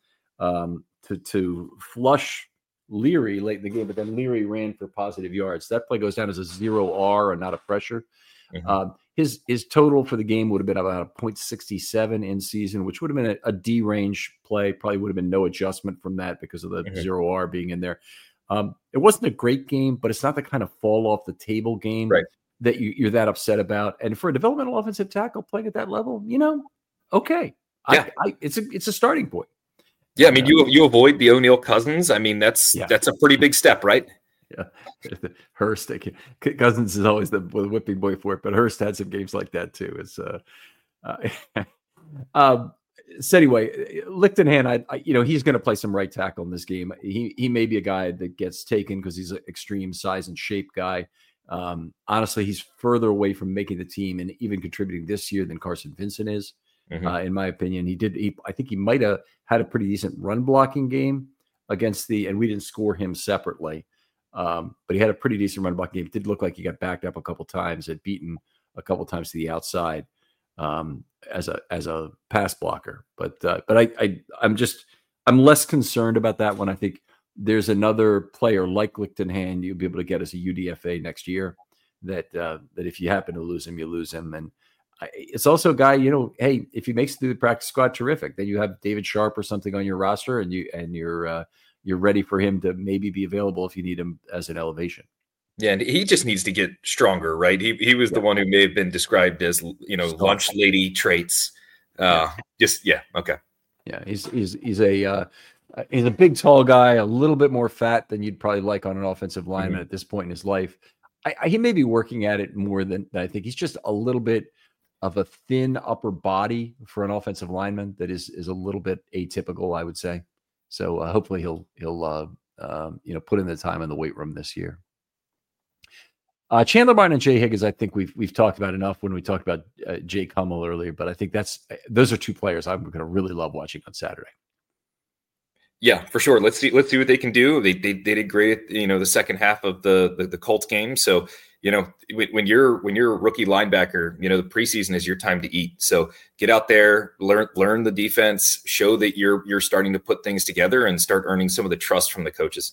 to flush Leary late in the game, but then Leary ran for positive yards. That play goes down as a 0-R and not a pressure. His total for the game would have been about a 0.67 in season, which would have been a D range play. Probably would have been no adjustment from that because of the 0-R being in there. It wasn't a great game, but it's not the kind of fall off the table game that you're that upset about. And for a developmental offensive tackle playing at that level, okay. Yeah. It's a starting point. Yeah, I mean, you avoid the O'Neal Cousins. I mean, that's a pretty big step, right? Yeah, Hurst. Cousins is always the whipping boy for it, but Hurst had some games like that too. It's so anyway, Lichtenhand, he's going to play some right tackle in this game. He may be a guy that gets taken because he's an extreme size and shape guy. Honestly, he's further away from making the team and even contributing this year than Carson Vincent is. In my opinion, I think he might have had a pretty decent run blocking game and we didn't score him separately. But he had a pretty decent run blocking game. It did look like he got backed up a couple times, had beaten a couple times to the outside as a pass blocker. But I'm less concerned about that one. I think there's another player like Lichtenhand you'll be able to get as a UDFA next year that if you happen to lose him, you lose him. And it's also a guy, hey, if he makes it through the practice squad, terrific. Then you have David Sharp or something on your roster, and you're ready for him to maybe be available if you need him as an elevation. Yeah, and he just needs to get stronger, right? He was the one who may have been described as, lunch lady traits. Okay. Yeah, he's a big, tall guy, a little bit more fat than you'd probably like on an offensive lineman at this point in his life. He may be working at it more than I think. He's just a little bit of a thin upper body for an offensive lineman that is a little bit atypical, I would say. So hopefully he'll put in the time in the weight room this year. Chandler Martin and Jay Higgins, I think we've talked about enough when we talked about Jake Hummel earlier, but I think those are two players I'm going to really love watching on Saturday. Yeah, for sure. Let's see what they can do. They did great, the second half of the Colts game. So, when you're a rookie linebacker, the preseason is your time to eat. So get out there, learn the defense, show that you're starting to put things together and start earning some of the trust from the coaches.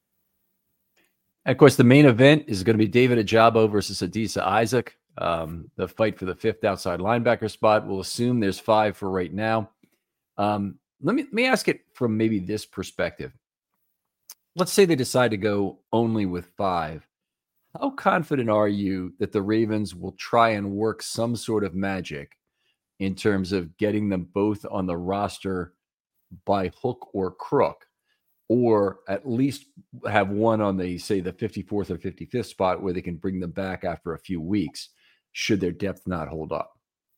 And of course, the main event is going to be David Ojabo versus Adisa Isaac. The fight for the 5th outside linebacker spot. We'll assume there's 5 for right now. Let me ask it from maybe this perspective. Let's say they decide to go only with 5. How confident are you that the Ravens will try and work some sort of magic in terms of getting them both on the roster by hook or crook, or at least have one on the 54th or 55th spot where they can bring them back after a few weeks, should their depth not hold up?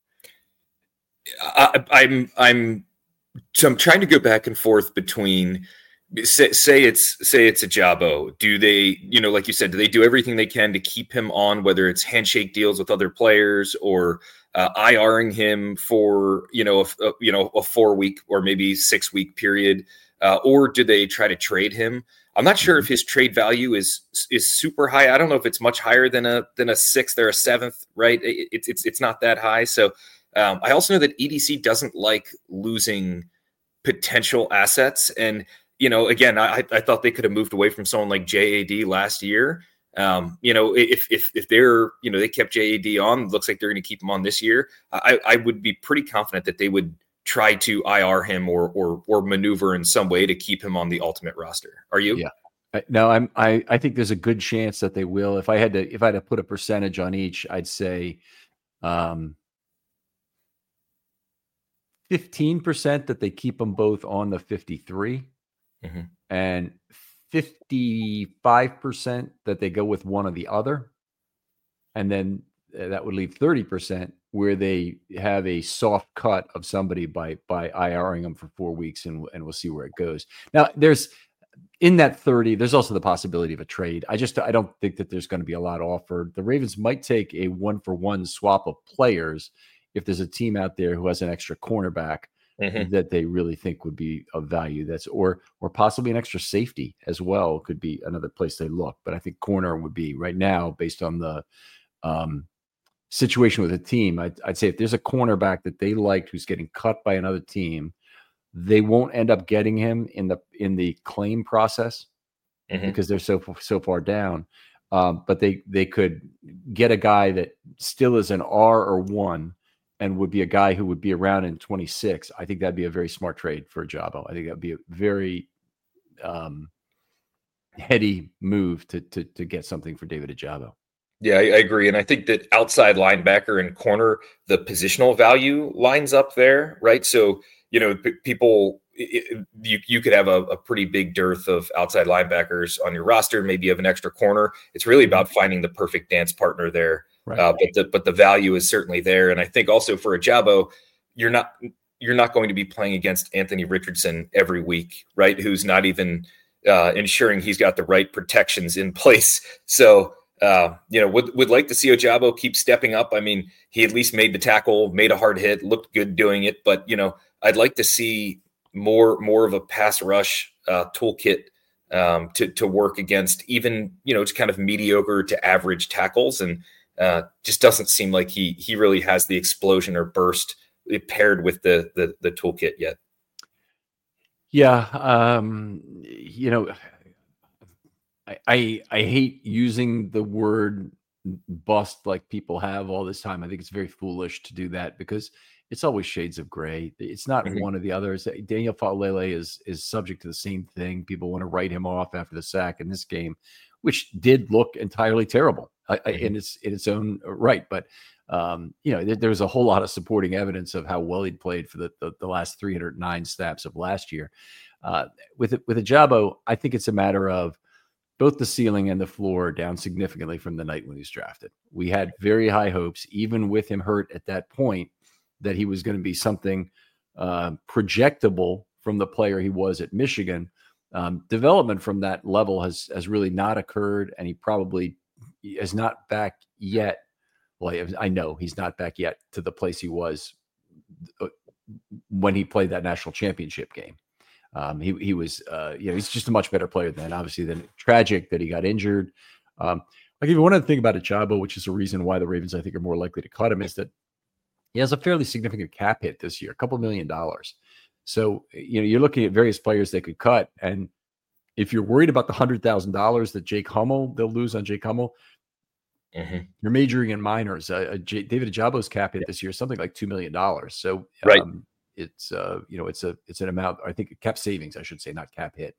I'm trying to go back and forth between say it's Ojabo. Do they, like you said, do they do everything they can to keep him on, whether it's handshake deals with other players or IRing him for a 4-week or maybe 6-week period, or do they try to trade him? I'm not sure if his trade value is super high. I don't know if it's much higher than a 6th or a 7th, right? It's not that high. So I also know that EDC doesn't like losing potential assets. And, again, I thought they could have moved away from someone like JAD last year. If they're, they kept JAD on, looks like they're going to keep him on this year. I would be pretty confident that they would try to IR him or maneuver in some way to keep him on the ultimate roster. Are you? Yeah. No, I think there's a good chance that they will. If I had to put a percentage on each, I'd say 15% that they keep them both on the 53, and 55% that they go with one or the other. And then that would leave 30% where they have a soft cut of somebody by IRing them for 4 weeks, and we'll see where it goes. Now, in that 30, there's also the possibility of a trade. I don't think that there's going to be a lot offered. The Ravens might take a 1-for-1 swap of players if there's a team out there who has an extra cornerback that they really think would be of value. Or possibly an extra safety as well could be another place they look. But I think corner would be right now, based on the situation with the team. I'd say if there's a cornerback that they liked who's getting cut by another team, they won't end up getting him in the claim process because they're so far down. But they could get a guy that still is an R or 1 and would be a guy who would be around in 26. I think that'd be a very smart trade for Ojabo. I think that'd be a very heady move to get something for David Ojabo. Yeah, I agree. And I think that outside linebacker and corner, the positional value lines up there, right? So, people you could have a pretty big dearth of outside linebackers on your roster. Maybe you have an extra corner. It's really about finding the perfect dance partner there. Right. But the value is certainly there. And I think also for Ojabo, you're not going to be playing against Anthony Richardson every week, right? Who's not even ensuring he's got the right protections in place. So, would like to see Ojabo keep stepping up. I mean, he at least made the tackle, made a hard hit, looked good doing it. But, I'd like to see more of a pass rush toolkit to work against even, just kind of mediocre to average tackles. And just doesn't seem like he really has the explosion or burst paired with the toolkit yet. Yeah. I hate using the word bust like people have all this time. I think it's very foolish to do that because it's always shades of gray. It's not one or the other. Daniel Faalele is subject to the same thing. People want to write him off after the sack in this game, which did look entirely terrible in its own right. But there was a whole lot of supporting evidence of how well he'd played for the last 309 snaps of last year. With Ojabo, I think it's a matter of both the ceiling and the floor down significantly from the night when he was drafted. We had very high hopes, even with him hurt at that point, that he was going to be something projectable from the player he was at Michigan. Development from that level has really not occurred, and he probably is not back yet. Well, I know he's not back yet to the place he was when he played that national championship game. He was, he's just a much better player than obviously than tragic that he got injured. I'll give you one other thing about Ojabo, which is a reason why the Ravens, I think, are more likely to cut him, is that he has a fairly significant cap hit this year, $2 million. So, you're looking at various players they could cut. And if you're worried about the $100,000 that they'll lose on Jake Hummel, you're majoring in minors. David Ajabo's cap hit this year is something like $2 million. So, right. It's an amount, I think, cap savings, I should say, not cap hit.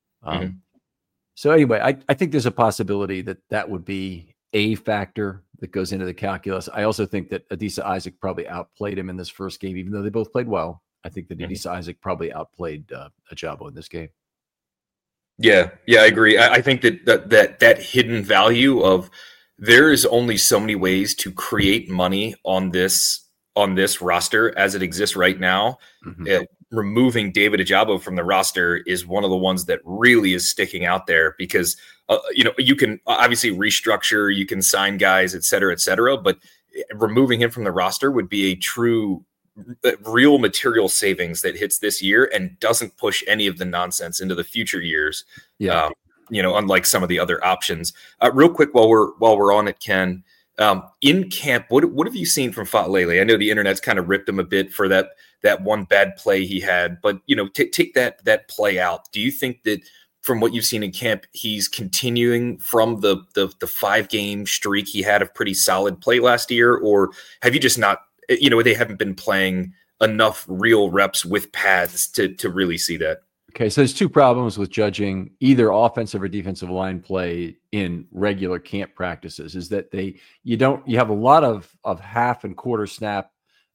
So anyway, I think there's a possibility that would be a factor that goes into the calculus. I also think that Adisa Isaac probably outplayed him in this first game, even though they both played well. I think that Adisa Isaac probably outplayed Ojabo in this game. Yeah, I agree. I think that hidden value of there is only so many ways to create money on this roster as it exists right now. Removing David Ojabo from the roster is one of the ones that really is sticking out there because, you can obviously restructure, you can sign guys, et cetera, but removing him from the roster would be a true, real material savings that hits this year and doesn't push any of the nonsense into the future years. Yeah. Unlike some of the other options. Real quick, while we're on it, Ken, in camp, what have you seen from Faalele? I know the internet's kind of ripped him a bit for that one bad play he had, but take that play out. Do you think that from what you've seen in camp, he's continuing from the 5-game streak he had of pretty solid play last year, or have you just not? They haven't been playing enough real reps with pads to really see that. Okay, so there's two problems with judging either offensive or defensive line play in regular camp practices. Is that you have a lot of half and quarter snap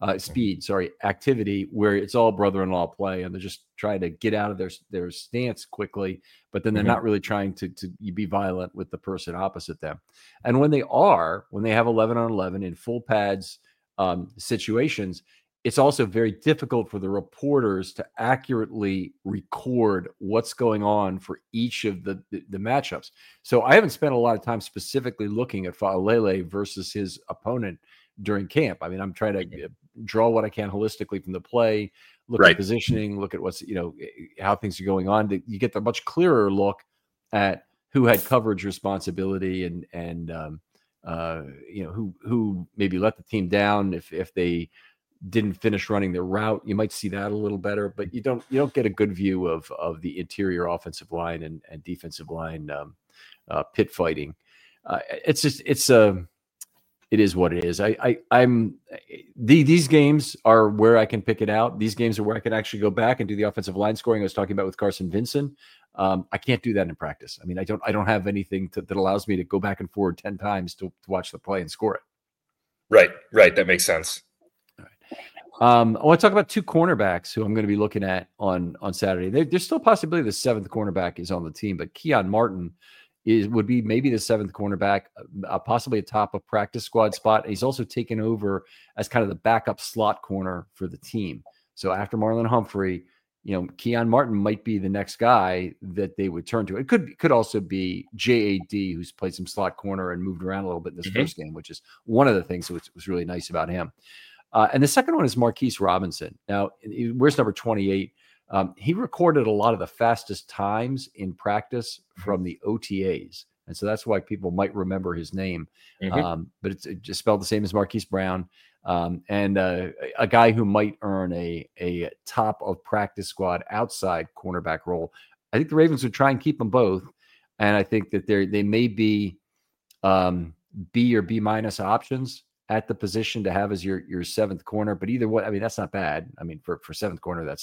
activity where it's all brother-in-law play, and they're just trying to get out of their stance quickly, but then they're not really trying to be violent with the person opposite them. And when they have 11 on 11 in full pads situations, it's also very difficult for the reporters to accurately record what's going on for each of the matchups. So I haven't spent a lot of time specifically looking at Faalele versus his opponent during camp. I mean, I'm trying to draw what I can holistically from the play, look at positioning, look at what's, how things are going on. You get the much clearer look at who had coverage responsibility and who maybe let the team down if they didn't finish running their route. You might see that a little better, but you don't get a good view of the interior offensive line and defensive line pit fighting. It is what it is. These games are where I can pick it out. These games are where I can actually go back and do the offensive line scoring I was talking about with Carson Vinson. I can't do that in practice. I mean, I don't have anything that allows me to go back and forward 10 times to watch the play and score it. Right. That makes sense. I want to talk about two cornerbacks who I'm going to be looking at on Saturday. There's still a possibility the seventh cornerback is on the team, but Keon Martin would be maybe the seventh cornerback, possibly atop a practice squad spot. He's also taken over as kind of the backup slot corner for the team. So after Marlon Humphrey, Keon Martin might be the next guy that they would turn to. It could also be JAD, who's played some slot corner and moved around a little bit in this first game, which is one of the things that was really nice about him. And the second one is Marquise Robinson. Now, where's number 28? He recorded a lot of the fastest times in practice from the OTAs. And so that's why people might remember his name. But it's just spelled the same as Marquise Brown. And a guy who might earn a top of practice squad outside cornerback role. I think the Ravens would try and keep them both. And I think that they may be B or B minus options at the position to have as your seventh corner. But either way, I mean, that's not bad. I mean, for seventh corner, that's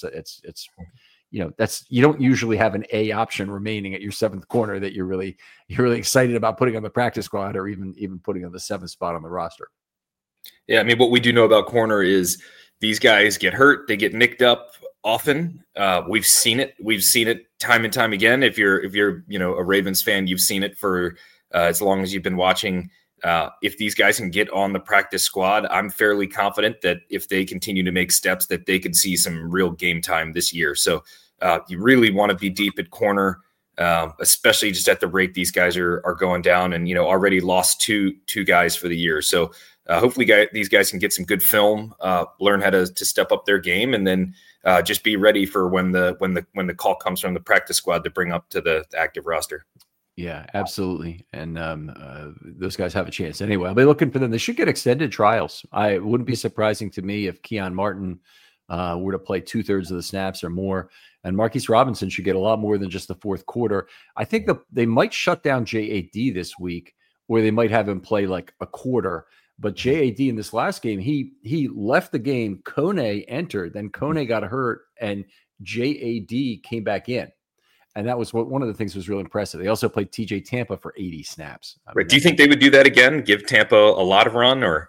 you don't usually have an A option remaining at your seventh corner that you're really excited about putting on the practice squad or even putting on the seventh spot on the roster. Yeah, I mean, what we do know about corner is these guys get hurt, they get nicked up often. We've seen it. We've seen it time and time again. If you're a Ravens fan, you've seen it for as long as you've been watching. If these guys can get on the practice squad, I'm fairly confident that if they continue to make steps, that they could see some real game time this year. So you really want to be deep at corner, especially just at the rate these guys are going down, and already lost two guys for the year. So hopefully these guys can get some good film, learn how to step up their game, and then just be ready for when the call comes from the practice squad to bring up to the active roster. Yeah, absolutely. And those guys have a chance. Anyway, I'll be looking for them. They should get extended trials. It wouldn't be surprising to me if Keon Martin were to play 2/3 of the snaps or more. And Marquise Robinson should get a lot more than just the fourth quarter. I think they might shut down JAD this week, or they might have him play like a quarter. But JAD in this last game, he left the game. Kone entered. Then Kone got hurt, and JAD came back in. And that was one of the things that was really impressive. They also played TJ Tampa for 80 snaps. Right. Do you think they would do that again? Give Tampa a lot of run, or?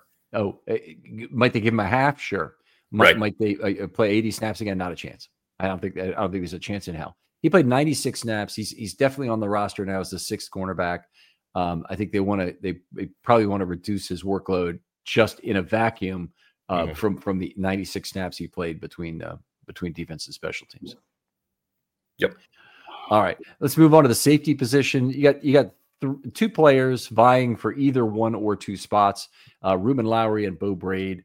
Might they give him a half? Sure. Might they play 80 snaps again? Not a chance. I don't think there's a chance in hell. He played 96 snaps. He's definitely on the roster now as the sixth cornerback. I think they probably want to reduce his workload just in a vacuum from the 96 snaps he played between defense and special teams. Yep. All right, let's move on to the safety position. You got two players vying for either one or two spots. Ruben Lowry and Bo Braid.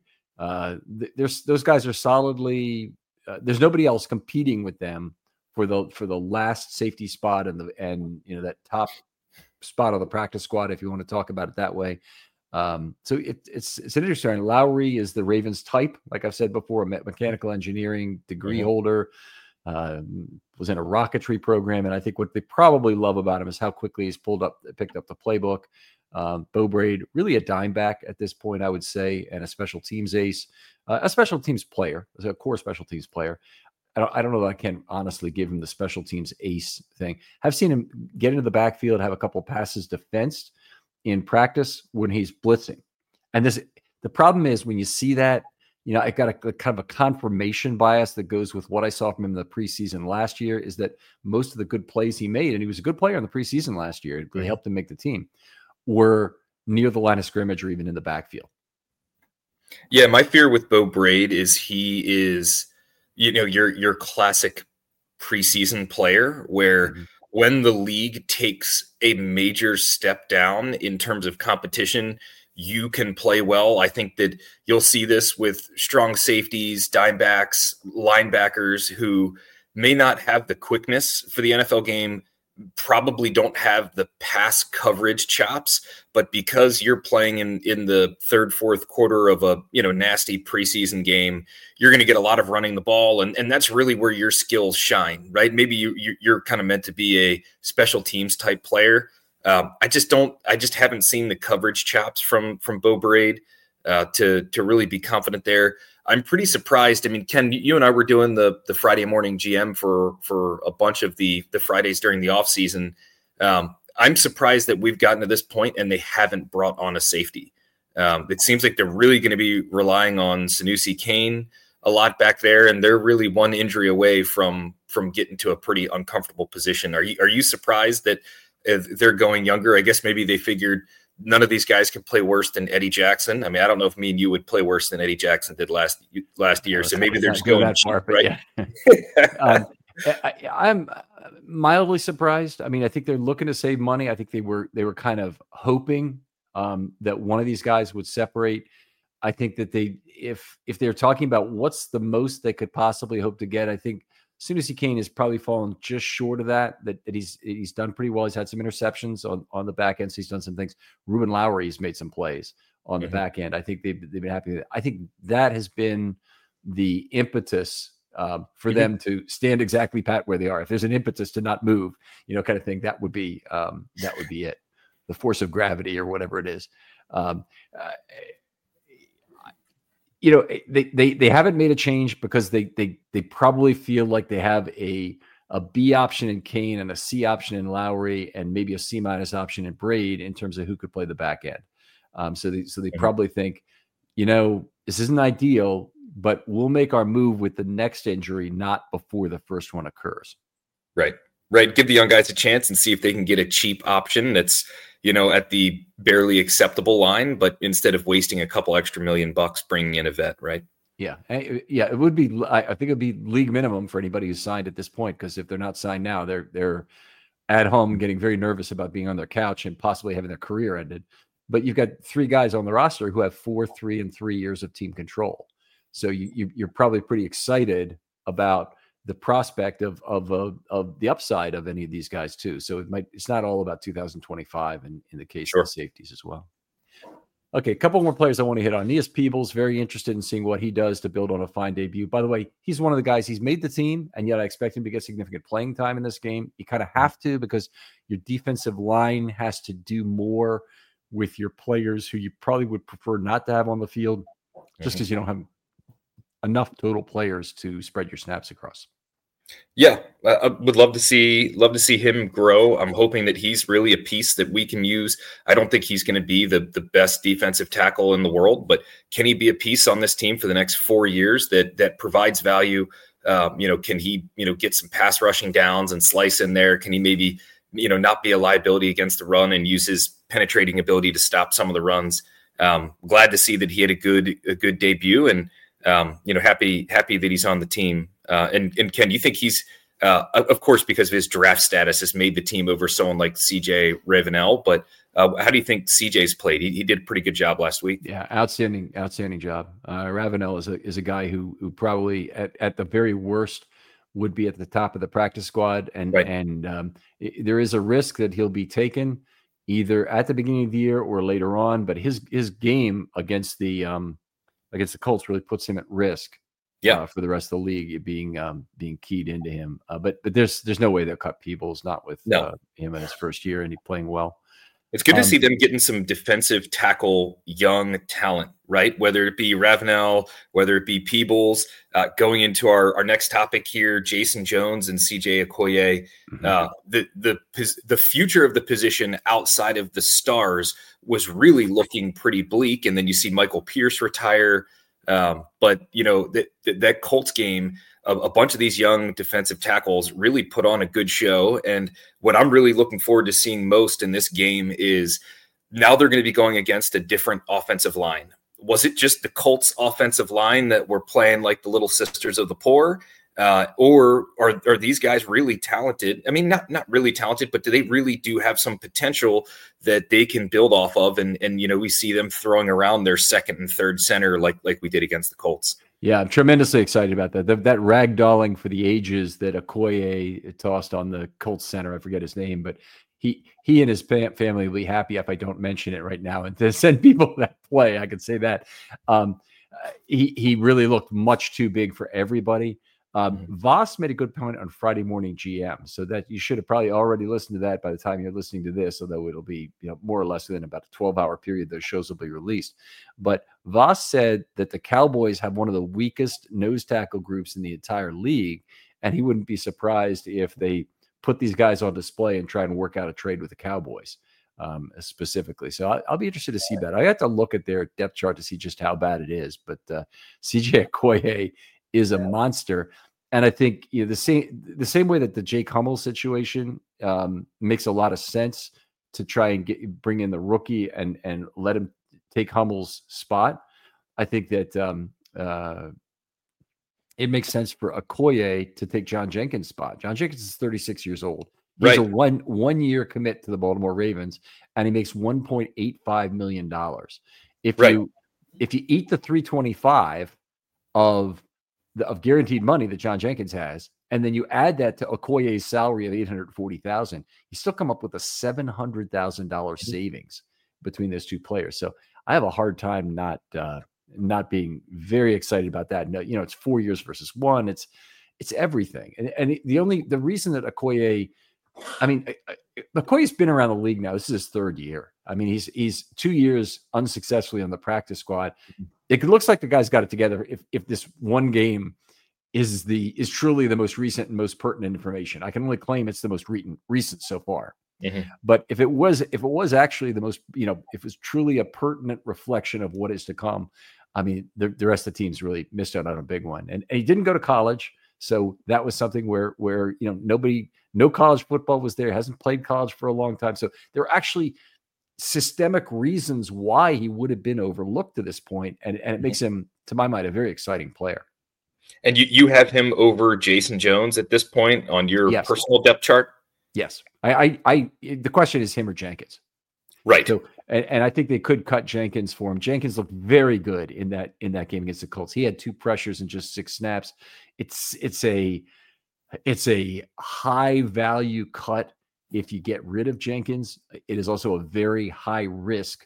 Those guys are solidly. There's nobody else competing with them for the last safety spot and that top spot on the practice squad, if you want to talk about it that way. So it's an interesting. Lowry is the Ravens type, like I've said before, a mechanical engineering degree holder. Was in a rocketry program, and I think what they probably love about him is how quickly he's picked up the playbook. Bo Braid, really a dime back at this point, I would say, and a special teams ace, a special teams player, a core special teams player. I don't know that I can honestly give him the special teams ace thing. I've seen him get into the backfield, have a couple passes defensed in practice when he's blitzing, and the problem is when you see that. I got a kind of a confirmation bias that goes with what I saw from him in the preseason last year, is that most of the good plays he made, and he was a good player in the preseason last year, it really helped him make the team, were near the line of scrimmage or even in the backfield. Yeah, my fear with Bo Braid is he is, your classic preseason player where when the league takes a major step down in terms of competition, you can play well. I think that you'll see this with strong safeties, dime backs, linebackers who may not have the quickness for the NFL game, probably don't have the pass coverage chops, but because you're playing in the third, fourth quarter of a nasty preseason game, you're going to get a lot of running the ball, and that's really where your skills shine, right? Maybe you're kind of meant to be a special teams type player. I just haven't seen the coverage chops from Bo Braid to really be confident there. I'm pretty surprised. I mean, Ken, you and I were doing the Friday morning GM for a bunch of the Fridays during the offseason. I'm surprised that we've gotten to this point and they haven't brought on a safety. It seems like they're really going to be relying on Sanusi Kane a lot back there, and they're really one injury away from getting to a pretty uncomfortable position. Are you surprised that they're going younger? I guess maybe they figured none of these guys can play worse than Eddie Jackson. I mean, I don't know if me and you would play worse than Eddie Jackson did last year. So maybe they're just going that far, right. Yeah. I'm mildly surprised. I mean, I think they're looking to save money. I think they were kind of hoping that one of these guys would separate. I think that if they're talking about what's the most they could possibly hope to get, I think Sunisi Kane has probably fallen just short of that he's done pretty well. He's had some interceptions on the back end. So he's done some things. Ruben Lowry's made some plays on the back end. I think they've been happy with it. I think that has been the impetus for them to stand exactly pat where they are. If there's an impetus to not move, kind of thing, that would be it. The force of gravity or whatever it is. They haven't made a change because they probably feel like they have a B option in Kane and a C option in Lowry and maybe a C- option in Braid in terms of who could play the back end. So they probably think, this isn't ideal, but we'll make our move with the next injury, not before the first one occurs. Right. Give the young guys a chance and see if they can get a cheap option that's, at the barely acceptable line, but instead of wasting a couple extra $1 million, bringing in a vet, right? Yeah. It would be, I think it'd be league minimum for anybody who's signed at this point. Cause if they're not signed now, they're at home getting very nervous about being on their couch and possibly having their career ended. But you've got 3 guys on the roster who have 4, 3, and 3 years of team control. So you're probably pretty excited about the prospect of the upside of any of these guys too. So it's not all about 2025 in the case of the safeties as well. Okay, a couple more players I want to hit on. Aeneas Peebles, very interested in seeing what he does to build on a fine debut. By the way, he's one of the guys, he's made the team, and yet I expect him to get significant playing time in this game. You kind of have to, because your defensive line has to do more with your players who you probably would prefer not to have on the field, just because you don't have enough total players to spread your snaps across. Yeah, I would love to see him grow. I'm hoping that he's really a piece that we can use. I don't think he's going to be the best defensive tackle in the world, but can he be a piece on this team for the next 4 years that provides value? Can he, get some pass rushing downs and slice in there? Can he maybe, not be a liability against the run and use his penetrating ability to stop some of the runs? Glad to see that he had a good debut, and happy that he's on the team. And Ken, you think he's, of course, because of his draft status, has made the team over someone like CJ Ravenel, but how do you think CJ's played? He did a pretty good job last week. Yeah, outstanding job. Ravenel is a guy who probably at the very worst would be at the top of the practice squad, and there is a risk that he'll be taken either at the beginning of the year or later on. But his game against the Colts really puts him at risk. For the rest of the league, being keyed into him. But there's no way they'll cut Peebles, not with him in his first year and he playing well. It's good to see them getting some defensive tackle young talent, right? Whether it be Ravenel, whether it be Peebles. Going into our next topic here, Jason Jones and CJ Okoye. The future of the position outside of the stars was really looking pretty bleak. And then you see Michael Pierce retire. But that Colts game, a bunch of these young defensive tackles really put on a good show. And what I'm really looking forward to seeing most in this game is now they're going to be going against a different offensive line. Was it just the Colts offensive line that were playing like the little sisters of the poor? Or are these guys really talented? I mean, not really talented, but do they really do have some potential that they can build off of? And we see them throwing around their second and third center like we did against the Colts. Yeah, I'm tremendously excited about that. That ragdolling for the ages that Okoye tossed on the Colts center, I forget his name, but he and his family will be happy if I don't mention it right now. And to send people that play, I could say that. He really looked much too big for everybody. Voss made a good point on Friday Morning GM, so that you should have probably already listened to that by the time you're listening to this, although it'll be more or less within about a 12-hour period those shows will be released. But Voss said that the Cowboys have one of the weakest nose tackle groups in the entire league, and he wouldn't be surprised if they put these guys on display and try and work out a trade with the Cowboys. specifically. So I'll be interested to see that. I have to look at their depth chart to see just how bad it is. But CJ Okoye is a monster. And I think the same way that the Jake Hummel situation makes a lot of sense to try and bring in the rookie and let him take Hummel's spot. I think that it makes sense for Okoye to take John Jenkins' spot. John Jenkins is 36 years old. He's a one-year commit to the Baltimore Ravens, and he makes $1.85 million. If you eat the 325 of guaranteed money that John Jenkins has, and then you add that to Okoye's salary of $840,000, you still come up with a $700,000 savings between those two players. So I have a hard time not being very excited about that. No, it's 4 years versus one. It's everything. And the reason that Okoye, Okoye's been around the league now. This is his third year. I mean, he's 2 years unsuccessfully on the practice squad. It looks like the guy's got it together. If this one game is truly the most recent and most pertinent information, I can only claim it's the most recent so far. Mm-hmm. But if it was actually the most, if it was truly a pertinent reflection of what is to come, I mean, the rest of the team's really missed out on a big one. And he didn't go to college, so that was something where no college football was there. Hasn't played college for a long time, so there are actually systemic reasons why he would have been overlooked to this point, and it makes him, to my mind, a very exciting player. And you have him over Jason Jones at this point on your personal depth chart? Yes. The question is him or Jenkins. Right. So, and I think they could cut Jenkins for him. Jenkins looked very good in that game against the Colts. He had 2 pressures and just 6 snaps. It's a high value cut if you get rid of Jenkins. It is also a very high risk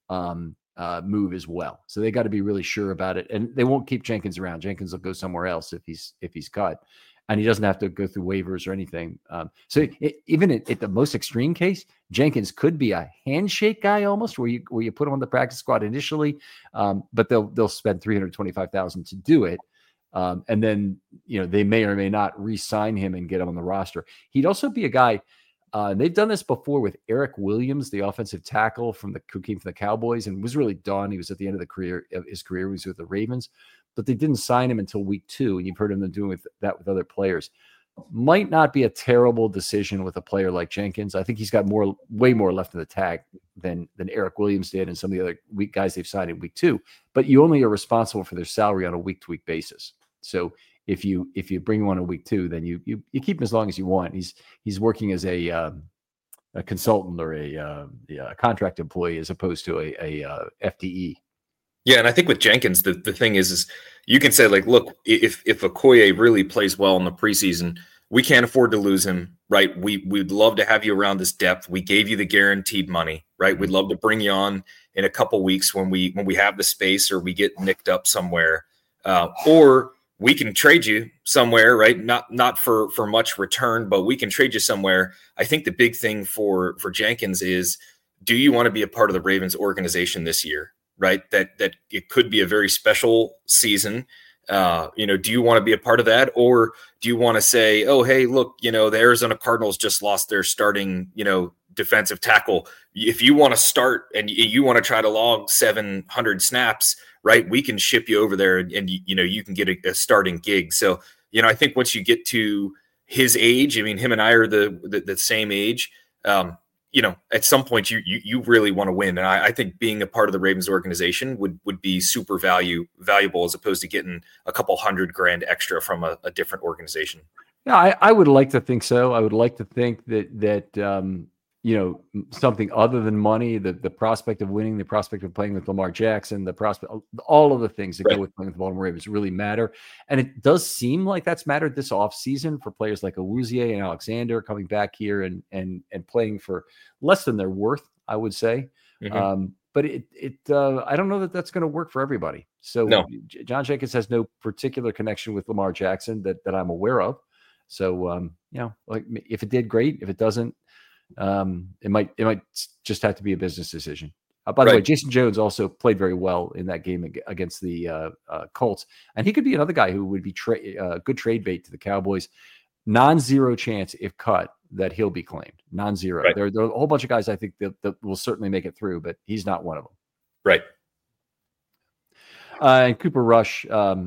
move as well. So they got to be really sure about it, and they won't keep Jenkins around. Jenkins will go somewhere else if he's cut, and he doesn't have to go through waivers or anything. So even at the most extreme case, Jenkins could be a handshake guy almost, where you put him on the practice squad initially, but they'll spend $325,000 to do it. And then, they may or may not re-sign him and get him on the roster. He'd also be a guy, they've done this before with Eric Williams, the offensive tackle who came from the Cowboys and was really done. He was at the end of his career. He was with the Ravens, but they didn't sign him until week 2. And you've heard him doing that with other players. Might not be a terrible decision with a player like Jenkins. I think he's got way more left in the tag than Eric Williams did and some of the other guys they've signed in week 2. But you only are responsible for their salary on a week-to-week basis. So if you bring one in week 2, then you keep him as long as you want. He's working as a consultant or a contract employee as opposed to a FTE. Yeah, and I think with Jenkins, the thing is you can say, like, look, if Okoye really plays well in the preseason, we can't afford to lose him, right? We'd love to have you around this depth. We gave you the guaranteed money, right? We'd love to bring you on in a couple weeks when we have the space or we get nicked up somewhere, or we can trade you somewhere, right? Not for much return, but we can trade you somewhere. I think the big thing for Jenkins is, do you want to be a part of the Ravens organization this year? Right, that it could be a very special season. Do you want to be a part of that, or do you want to say, oh, hey, look, the Arizona Cardinals just lost their starting, defensive tackle. If you want to start and you want to try to log 700 snaps, right, we can ship you over there and you can get a starting gig. So, I think once you get to his age, I mean, him and I are the same age. At some point you really want to win. And I think being a part of the Ravens organization would be super valuable as opposed to getting a couple $100,000 extra from a different organization. Yeah, I would like to think so. I would like to think that something other than money, the prospect of winning, the prospect of playing with Lamar Jackson, the prospect, all of the things that go with playing with the Baltimore Ravens really matter. And it does seem like that's mattered this offseason for players like Awuzie and Alexander coming back here and playing for less than their worth, I would say. Mm-hmm. But I don't know that that's going to work for everybody. So no. John Jenkins has no particular connection with Lamar Jackson that I'm aware of. So, if it did, great. If it doesn't, it might just have to be a business decision. By the way, Jason Jones also played very well in that game against the Colts, and he could be another guy who would be good trade bait to the Cowboys. non-zero chance if cut that he'll be claimed. Non-zero. Right. There are a whole bunch of guys I think that will certainly make it through, but he's not one of them. Right. And Cooper Rush,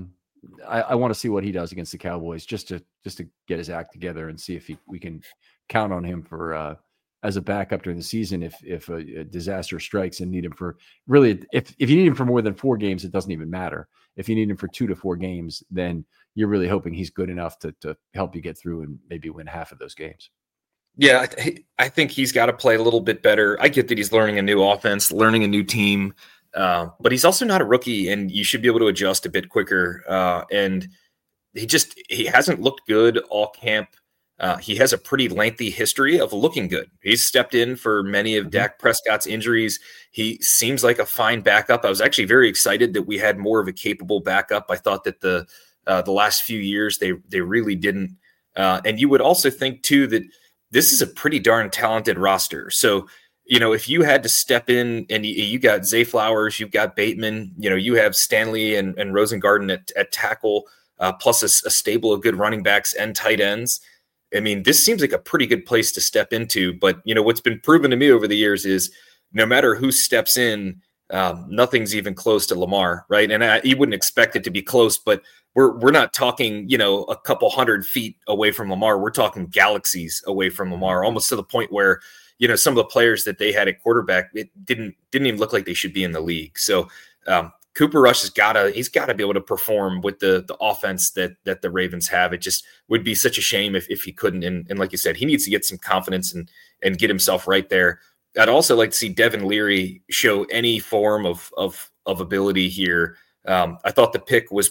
I want to see what he does against the Cowboys, just to get his act together and see if we can count on him for as a backup during the season if a disaster strikes and need him for really if you need him for more than 4 games, it doesn't even matter. If you need him for 2 to 4 games, then you're really hoping he's good enough to help you get through and maybe win half of those games. Yeah, I think he's got to play a little bit better. I get that he's learning a new offense, learning a new team, but he's also not a rookie, and you should be able to adjust a bit quicker. And he hasn't looked good all camp. He has a pretty lengthy history of looking good. He's stepped in for many of Dak Prescott's injuries. He seems like a fine backup. I was actually very excited that we had more of a capable backup. I thought that the last few years they really didn't. And you would also think too that this is a pretty darn talented roster. So, if you had to step in and you got Zay Flowers, you've got Bateman, you have Stanley and Rosengarten at tackle, plus a stable of good running backs and tight ends. I mean, this seems like a pretty good place to step into. But, what's been proven to me over the years is no matter who steps in, nothing's even close to Lamar, right? And you wouldn't expect it to be close, but we're not talking, a couple 100 feet away from Lamar. We're talking galaxies away from Lamar, almost to the point where, some of the players that they had at quarterback, it didn't even look like they should be in the league. So Cooper Rush he's got to be able to perform with the offense that the Ravens have. It just would be such a shame if he couldn't. And like you said, he needs to get some confidence and get himself right there. I'd also like to see Devin Leary show any form of ability here. I thought the pick was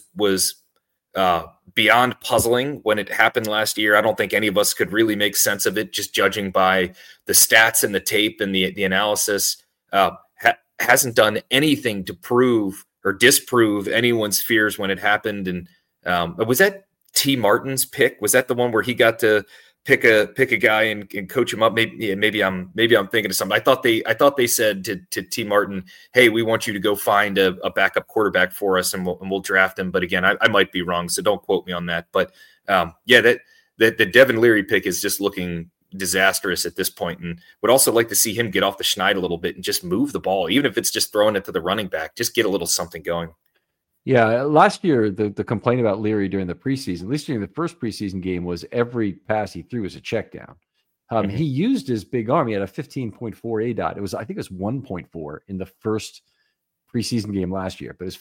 beyond puzzling when it happened last year. I don't think any of us could really make sense of it, just judging by the stats and the tape and the analysis. Hasn't done anything to prove or disprove anyone's fears when it happened. And was that T. Martin's pick? Was that the one where he got to pick a guy and coach him up? Maybe I'm thinking of something. I thought they said to T. Martin, "Hey, we want you to go find a backup quarterback for us, and we'll draft him." But again, I might be wrong, so don't quote me on that. But that the Devin Leary pick is just looking disastrous at this point, and would also like to see him get off the schneid a little bit and just move the ball, even if it's just throwing it to the running back. Just get a little something going. Yeah, last year, the complaint about Leary during the preseason, at least during the first preseason game, was every pass he threw was a check down. He used his big arm. He had a 15.4 ADOT. I think it was 1.4 in the first preseason game last year, but it's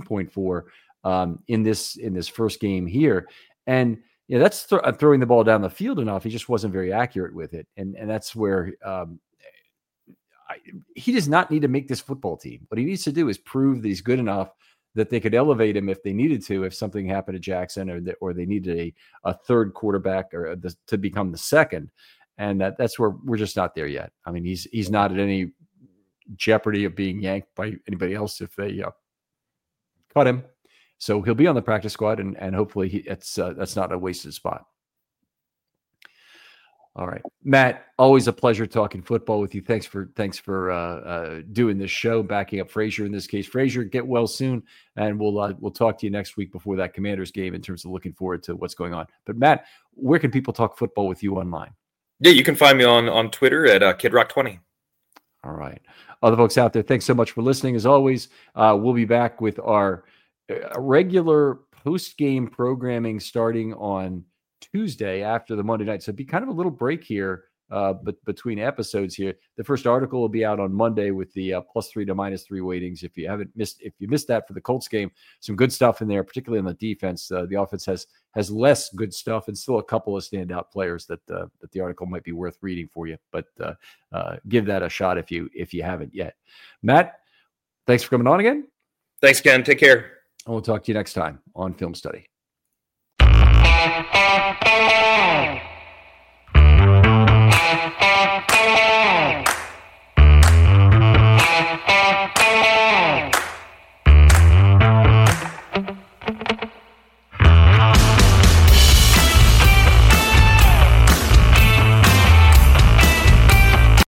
15.4 in this first game here. And that's throwing the ball down the field enough. He just wasn't very accurate with it. And that's where he does not need to make this football team. What he needs to do is prove that he's good enough that they could elevate him if they needed to, if something happened to Jackson or they needed a third quarterback to become the second. And that's where we're just not there yet. I mean, he's not at any jeopardy of being yanked by anybody else if they cut him. So he'll be on the practice squad, and hopefully that's not a wasted spot. All right, Matt, always a pleasure talking football with you. Thanks for doing this show, backing up Frazier in this case. Frazier, get well soon, and we'll talk to you next week before that Commanders game in terms of looking forward to what's going on. But Matt, where can people talk football with you online? Yeah, you can find me on Twitter at KidRock20. All right, other folks out there, thanks so much for listening. As always, we'll be back with our regular post-game programming starting on Tuesday after the Monday night. So it'd be kind of a little break here, but between episodes here. The first article will be out on Monday with the +3 to -3 weightings. If you missed that for the Colts game, some good stuff in there, particularly on the defense. The offense has less good stuff and still a couple of standout players that the article might be worth reading for you. But give that a shot if you haven't yet. Matt, thanks for coming on again. Thanks, Ken. Take care. And we'll talk to you next time on Film Study.